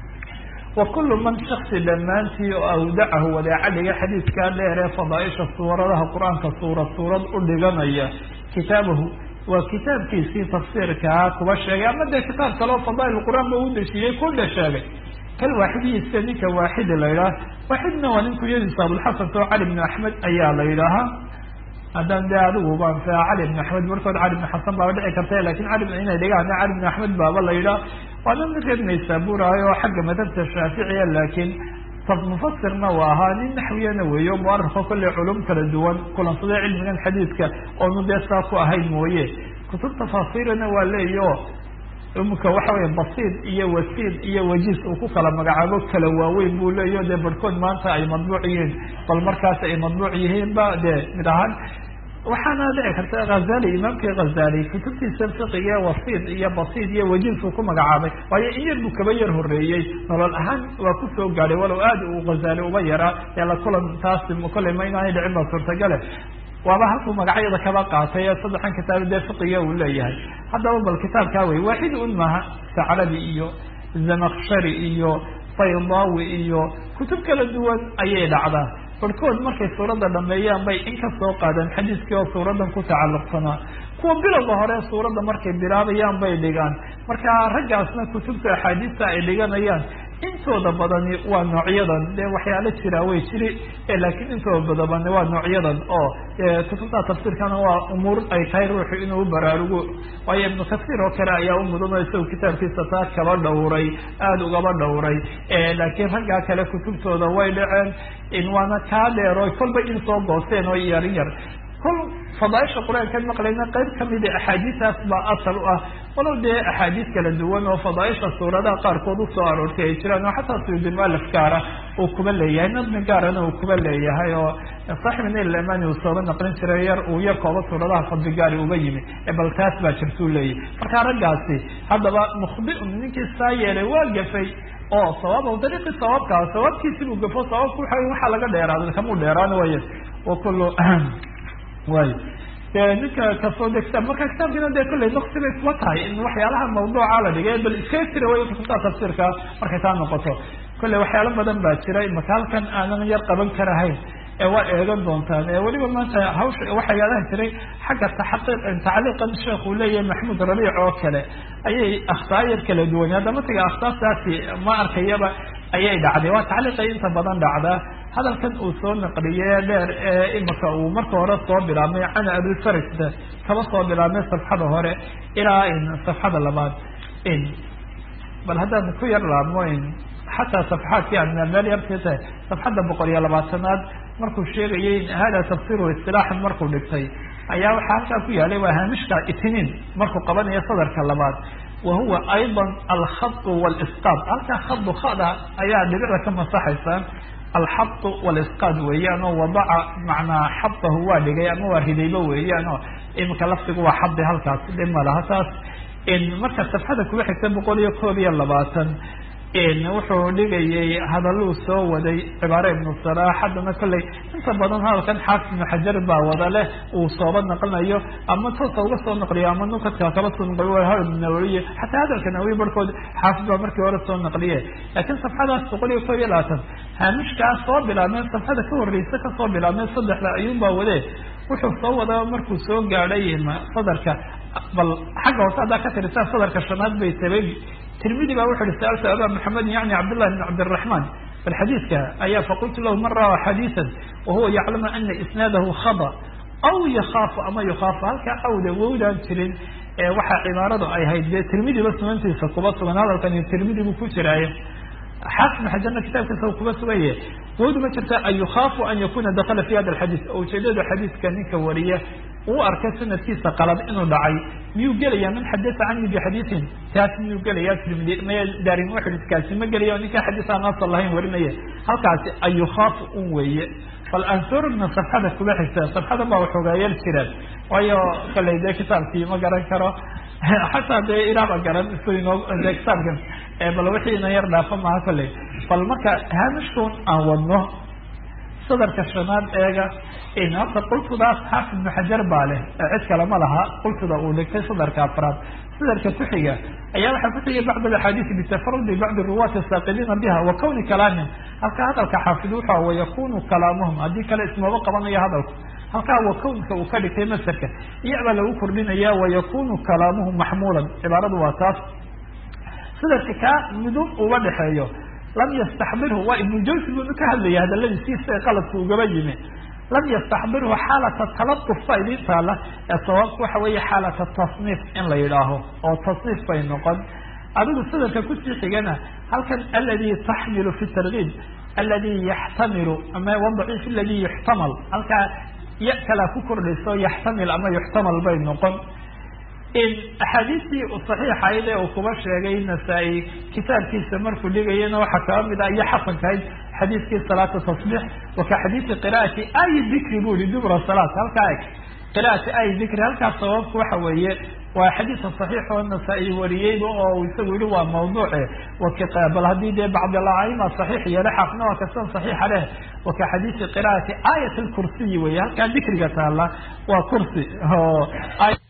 wakulu man shaksi dhammaantii oo awdacahu wadaaca dhiga xadiiskaa dheer ee fadaaisha suuradaha qur-aanka suurad suurad u dhiganaya kitaabahu waa kitaabkiisii tafsiirkaa kuba sheegay ama dee kitaab kaleo fadaail qur-aan ba u dejiyey kudha sheegay kal waaxidiisa ninka waaxidi la yidhaha waaxidna waa nin kuyadiisa abulxasan oo cali bn axmed ayaa la yidhaahaa haddaan de adigu baan fia cali bn axmed markood cali bn xasan baaba dhici karta lakin cali inay dhigaan cali bn axmed baaba la yidhaha waana nin reer naysaburahay oo xagga madhabta shaaficiya laakiin mufasirna waa ahaa nin naxwiyana weeyo muarifo kolley culum kala duwan kulansaday cilmigan xadiidka oonu dee saa ku ahayn mooye kutub tafaasiirana waa leeyo imika waxa weya basiid iyo wasiid iyo wajiis uu ku kala magacaabo kala waaweyn buu leeyo dee barhkood maanta ay madbuuc yihiin bal markaas ay madbuuc yihiin ba dee mid ahaan waxaana dhici karta ghazali imaamkii ghazali kutubtiisa fiqiga wasiid iyo basiid iyo wajiis uu ku magacaabay waayo in yar buu kaba yar horeeyey nolol ahaan waa kusoo gaadhay walow aad uu ghazali uba yaraa ee la kulan taasi kolley ma inaanay dhicin ba suurtagale waaba halkuu magacyada kaba qaatay ee saddexan kitaab dee fiqiga uu leeyahay haddaba bal kitaabkaa wey waaxid un maha sacrabi iyo zamakshari iyo baydawi iyo kutub kala duwan ayay dhacdaa barhkood markay suuradda dhameeyaan bay in ka soo qaadaan xadiiskii oo suuradan ku tacalluqsanaa kuwa bilowga hore suuradda markay bilaabayaan bay dhigaan marka raggaasna kutubta axaadiista ay dhiganayaan intooda badani waa noocyadan dee waxyaalo jiraa way jiri laakiin intooda badabani waa noocyadan oo kutubta tafsiirkana waa umuur ay tahay ruuxu inuu baraarugo waayo ibnu kasiir oo kale ayaa u mudan oo isaga kitaabkiisa taa kaba dhowray aada ugaba dhowray laakiin raggaa kale kutubtooda way dhaceen in waana kaa dheero kolba in soo goosteen oo yar yar kol fadaaisha qur-aankan maqlayna qayb kamida axaadiistaas baa asal u ah walow dee axaadiis kala duwan oo fadaaisha suuradaha qaarkood usoo aroortay ay jiraan oo xataa suyuudi mualif gaara uu kuba leeyahay nadmi gaarana uu kuba leeyahay oo saaxibu nail amani uu sooba naqlin jiray yar uu yar kooba suuradaha fadli gaari uga yimi bal taas baa jirtuu leeyahy marka raggaasi haddaba mukhbiun ninkii saa yeelay waa gafay oo sawaab dariiqi sawaabkaa sawaabkiisi buu gafo sawaabku waa waxaa laga dheeraada kamuu dheeraan way wakulu way ninka kasoo de kitaab marka kitaabkiina dee kolley naqsi bay kuwa tahay in waxyaalaha mawduuca la dhigay bal iska tira way kutubta tafsiirka markay taa noqoto kolley waxyaalo badan baa jira imaka halkan aanan yar qaban karahayn ee waa eegan doontaan ee weliba maanta hawsha waxyaalaha jiray xagga taxaqiiq tacliiqan sheekhu leeyahay maxamuud rabiic oo kale ayay akhtaayar kala duwan hadda matiga akhtaartaasi ma arkayaba ayay dhacday waa tacliiqay inta badan dhacdaa hadalkan uu soo naqliyey dheer ee imika uu marka hore soo bilaabmay cana abilfarista kaba soo bilaabmay safxada hore ilaa safxada labaad bal haddaan ku yar laabmo xataa safxaadkii adna meel yartii tahay safxadda boqol iyo labaatanaad markuu sheegayay hada tafsiru istilaaxan markuu dhigtay ayaa waxaa halkaa ku yaalay waa haamishka itniin markuu qabanayo sadarka labaad wahuwa ayضa alxad wاlisqaad halkaa khadu khada ayaa dhibicda ka masaxaysaa alxad walisqaad weeyaan oo wadaca macnaa xadahu waa dhigay ama waa ridayba weeyaan oo imika laftigu waa xadi halkaas dhib ma laha taas marka safxada kuga xigta boqol iyo koob iyo labaatan wuxuu dhigayay hadaluu soo waday cibaare ibnu salaax haddana kolley inta badan hadalkan xaafid ibnu xajar baa wada leh uu sooba naqlinayo ama toosa uga soo naqliyo ama nukadka kala soo naqliyo ha ibnu nawawiye xataa hadalka nawawi barhkood xaafid baa markii hore soo naqliye laakiin safxadaas boqol iyo koob iyo labaatan haamishkaas soo bilaabmay safxada ka horreysa kasoo bilaabmay saddexda ayuun baa wade wuxuu soo wadaa markuu soo gaadhay sadarka bal xagga hoose haddaa ka tirisaa sadarka shanaad bay tabay tirmidi baa wuxu uhi saaltu aba maxamed yani cabdillah bn cabdiraxman bal xadiidka ayaa faqultu lahu man rawa xadiisan wahuwa yaclamu ana isnaadahu khada aw yakaafu ama yukaafu halkaa awda wowdaan jirin waxaa cibaaradu ay hayd dee tirmidiba sunantiisa kuba sugan hadalkani tirmidi buu ku jiraayo xaafid ibn xajarna kitaabkiisa kuba sugaye wowdu ma jirta an yukhaafu an yakuna dakala fi hada alxadiis oo ujeedada xadiidka ninka wariya uu arkay sanadkiisa qalad inuu dhacay miyuu gelaya man xadasa cani bixadiisin taas miyuu gelaya tirmidi maya daarin xadiiskaasi ma gelaya o ninkaa xadiis aan asal lahayn warinaya halkaasi an yukhaafu un weeye bal aan soo rogna safxada kuba xigta safxada baa waxoogaayeel jiraan waayo kaley dee kitaabkii ma garan karo xataa dee ilaaba garan isu inoo de kitaabkan bal wixii ina yar dhaafo maha kolley bal marka haamishkun aan wadno sadarka shanaad eega horta qultudaas xaafid ibnu xajar baa leh cid kale ma laha qultuda uu dhigtay sadarka afraad sadarka kuxiga ayaa waxaa kuxigay bacd axaadiisi bitafarudi bacdi ruwaati saaqiliina biha wa kawni kalaamihim halkaa hadalka xaafid wuxa wayakunu kalaamuhum haddii kale ismaba qabanayo hadalku halkaa wa kawnka uu ka dhigtay masarka iyabaa lagu kordhinaya wayakunu kalaamuhum maxmuulan cibaaradu waa taas sadarka kaa midub uga dhexeeyo lam yastaxbirhu waa ibnu jawsi buu ka hadlaya hadaladiisiisa qaladku ugaba yimi lam yastaxbirhu xaalata talatuf baa idin taala ee sawaabku waxa weeye xaalata tasniif in la yidhaaho oo tasniif bay noqon adigu sadarka kusii xigana halkan aladi taxmilu fi targiib aladi yaxtamilu ama wadaciif aladi yuxtamal halkaa ya kalaa ku kordhayso yaxtamil ama yuxtamal bay noqon axaadiistii saxiixayd ee uu kuba sheegay nasaa-i kitaabkiisa markuu dhigayana waxaa kaba mid ah iyo xasankahayd xadiiskii salaata tasbiix waka xadiisi qira'ati ay dikri bu ihi dubra salaat halkaa eg qira'ati ay dikri halkaas sababku waxa weeye waa xadiisa saxiix oo nasaa-i wariyeyba oo isagu yihi waa mawduuce waka bal haddii dee bacdilaaima saxiix yeele xaafna waa kasan saxiixa leh waka xadiisi qira'ati aayat alkursiyi weye halkaa dikriga taala waa kursi oo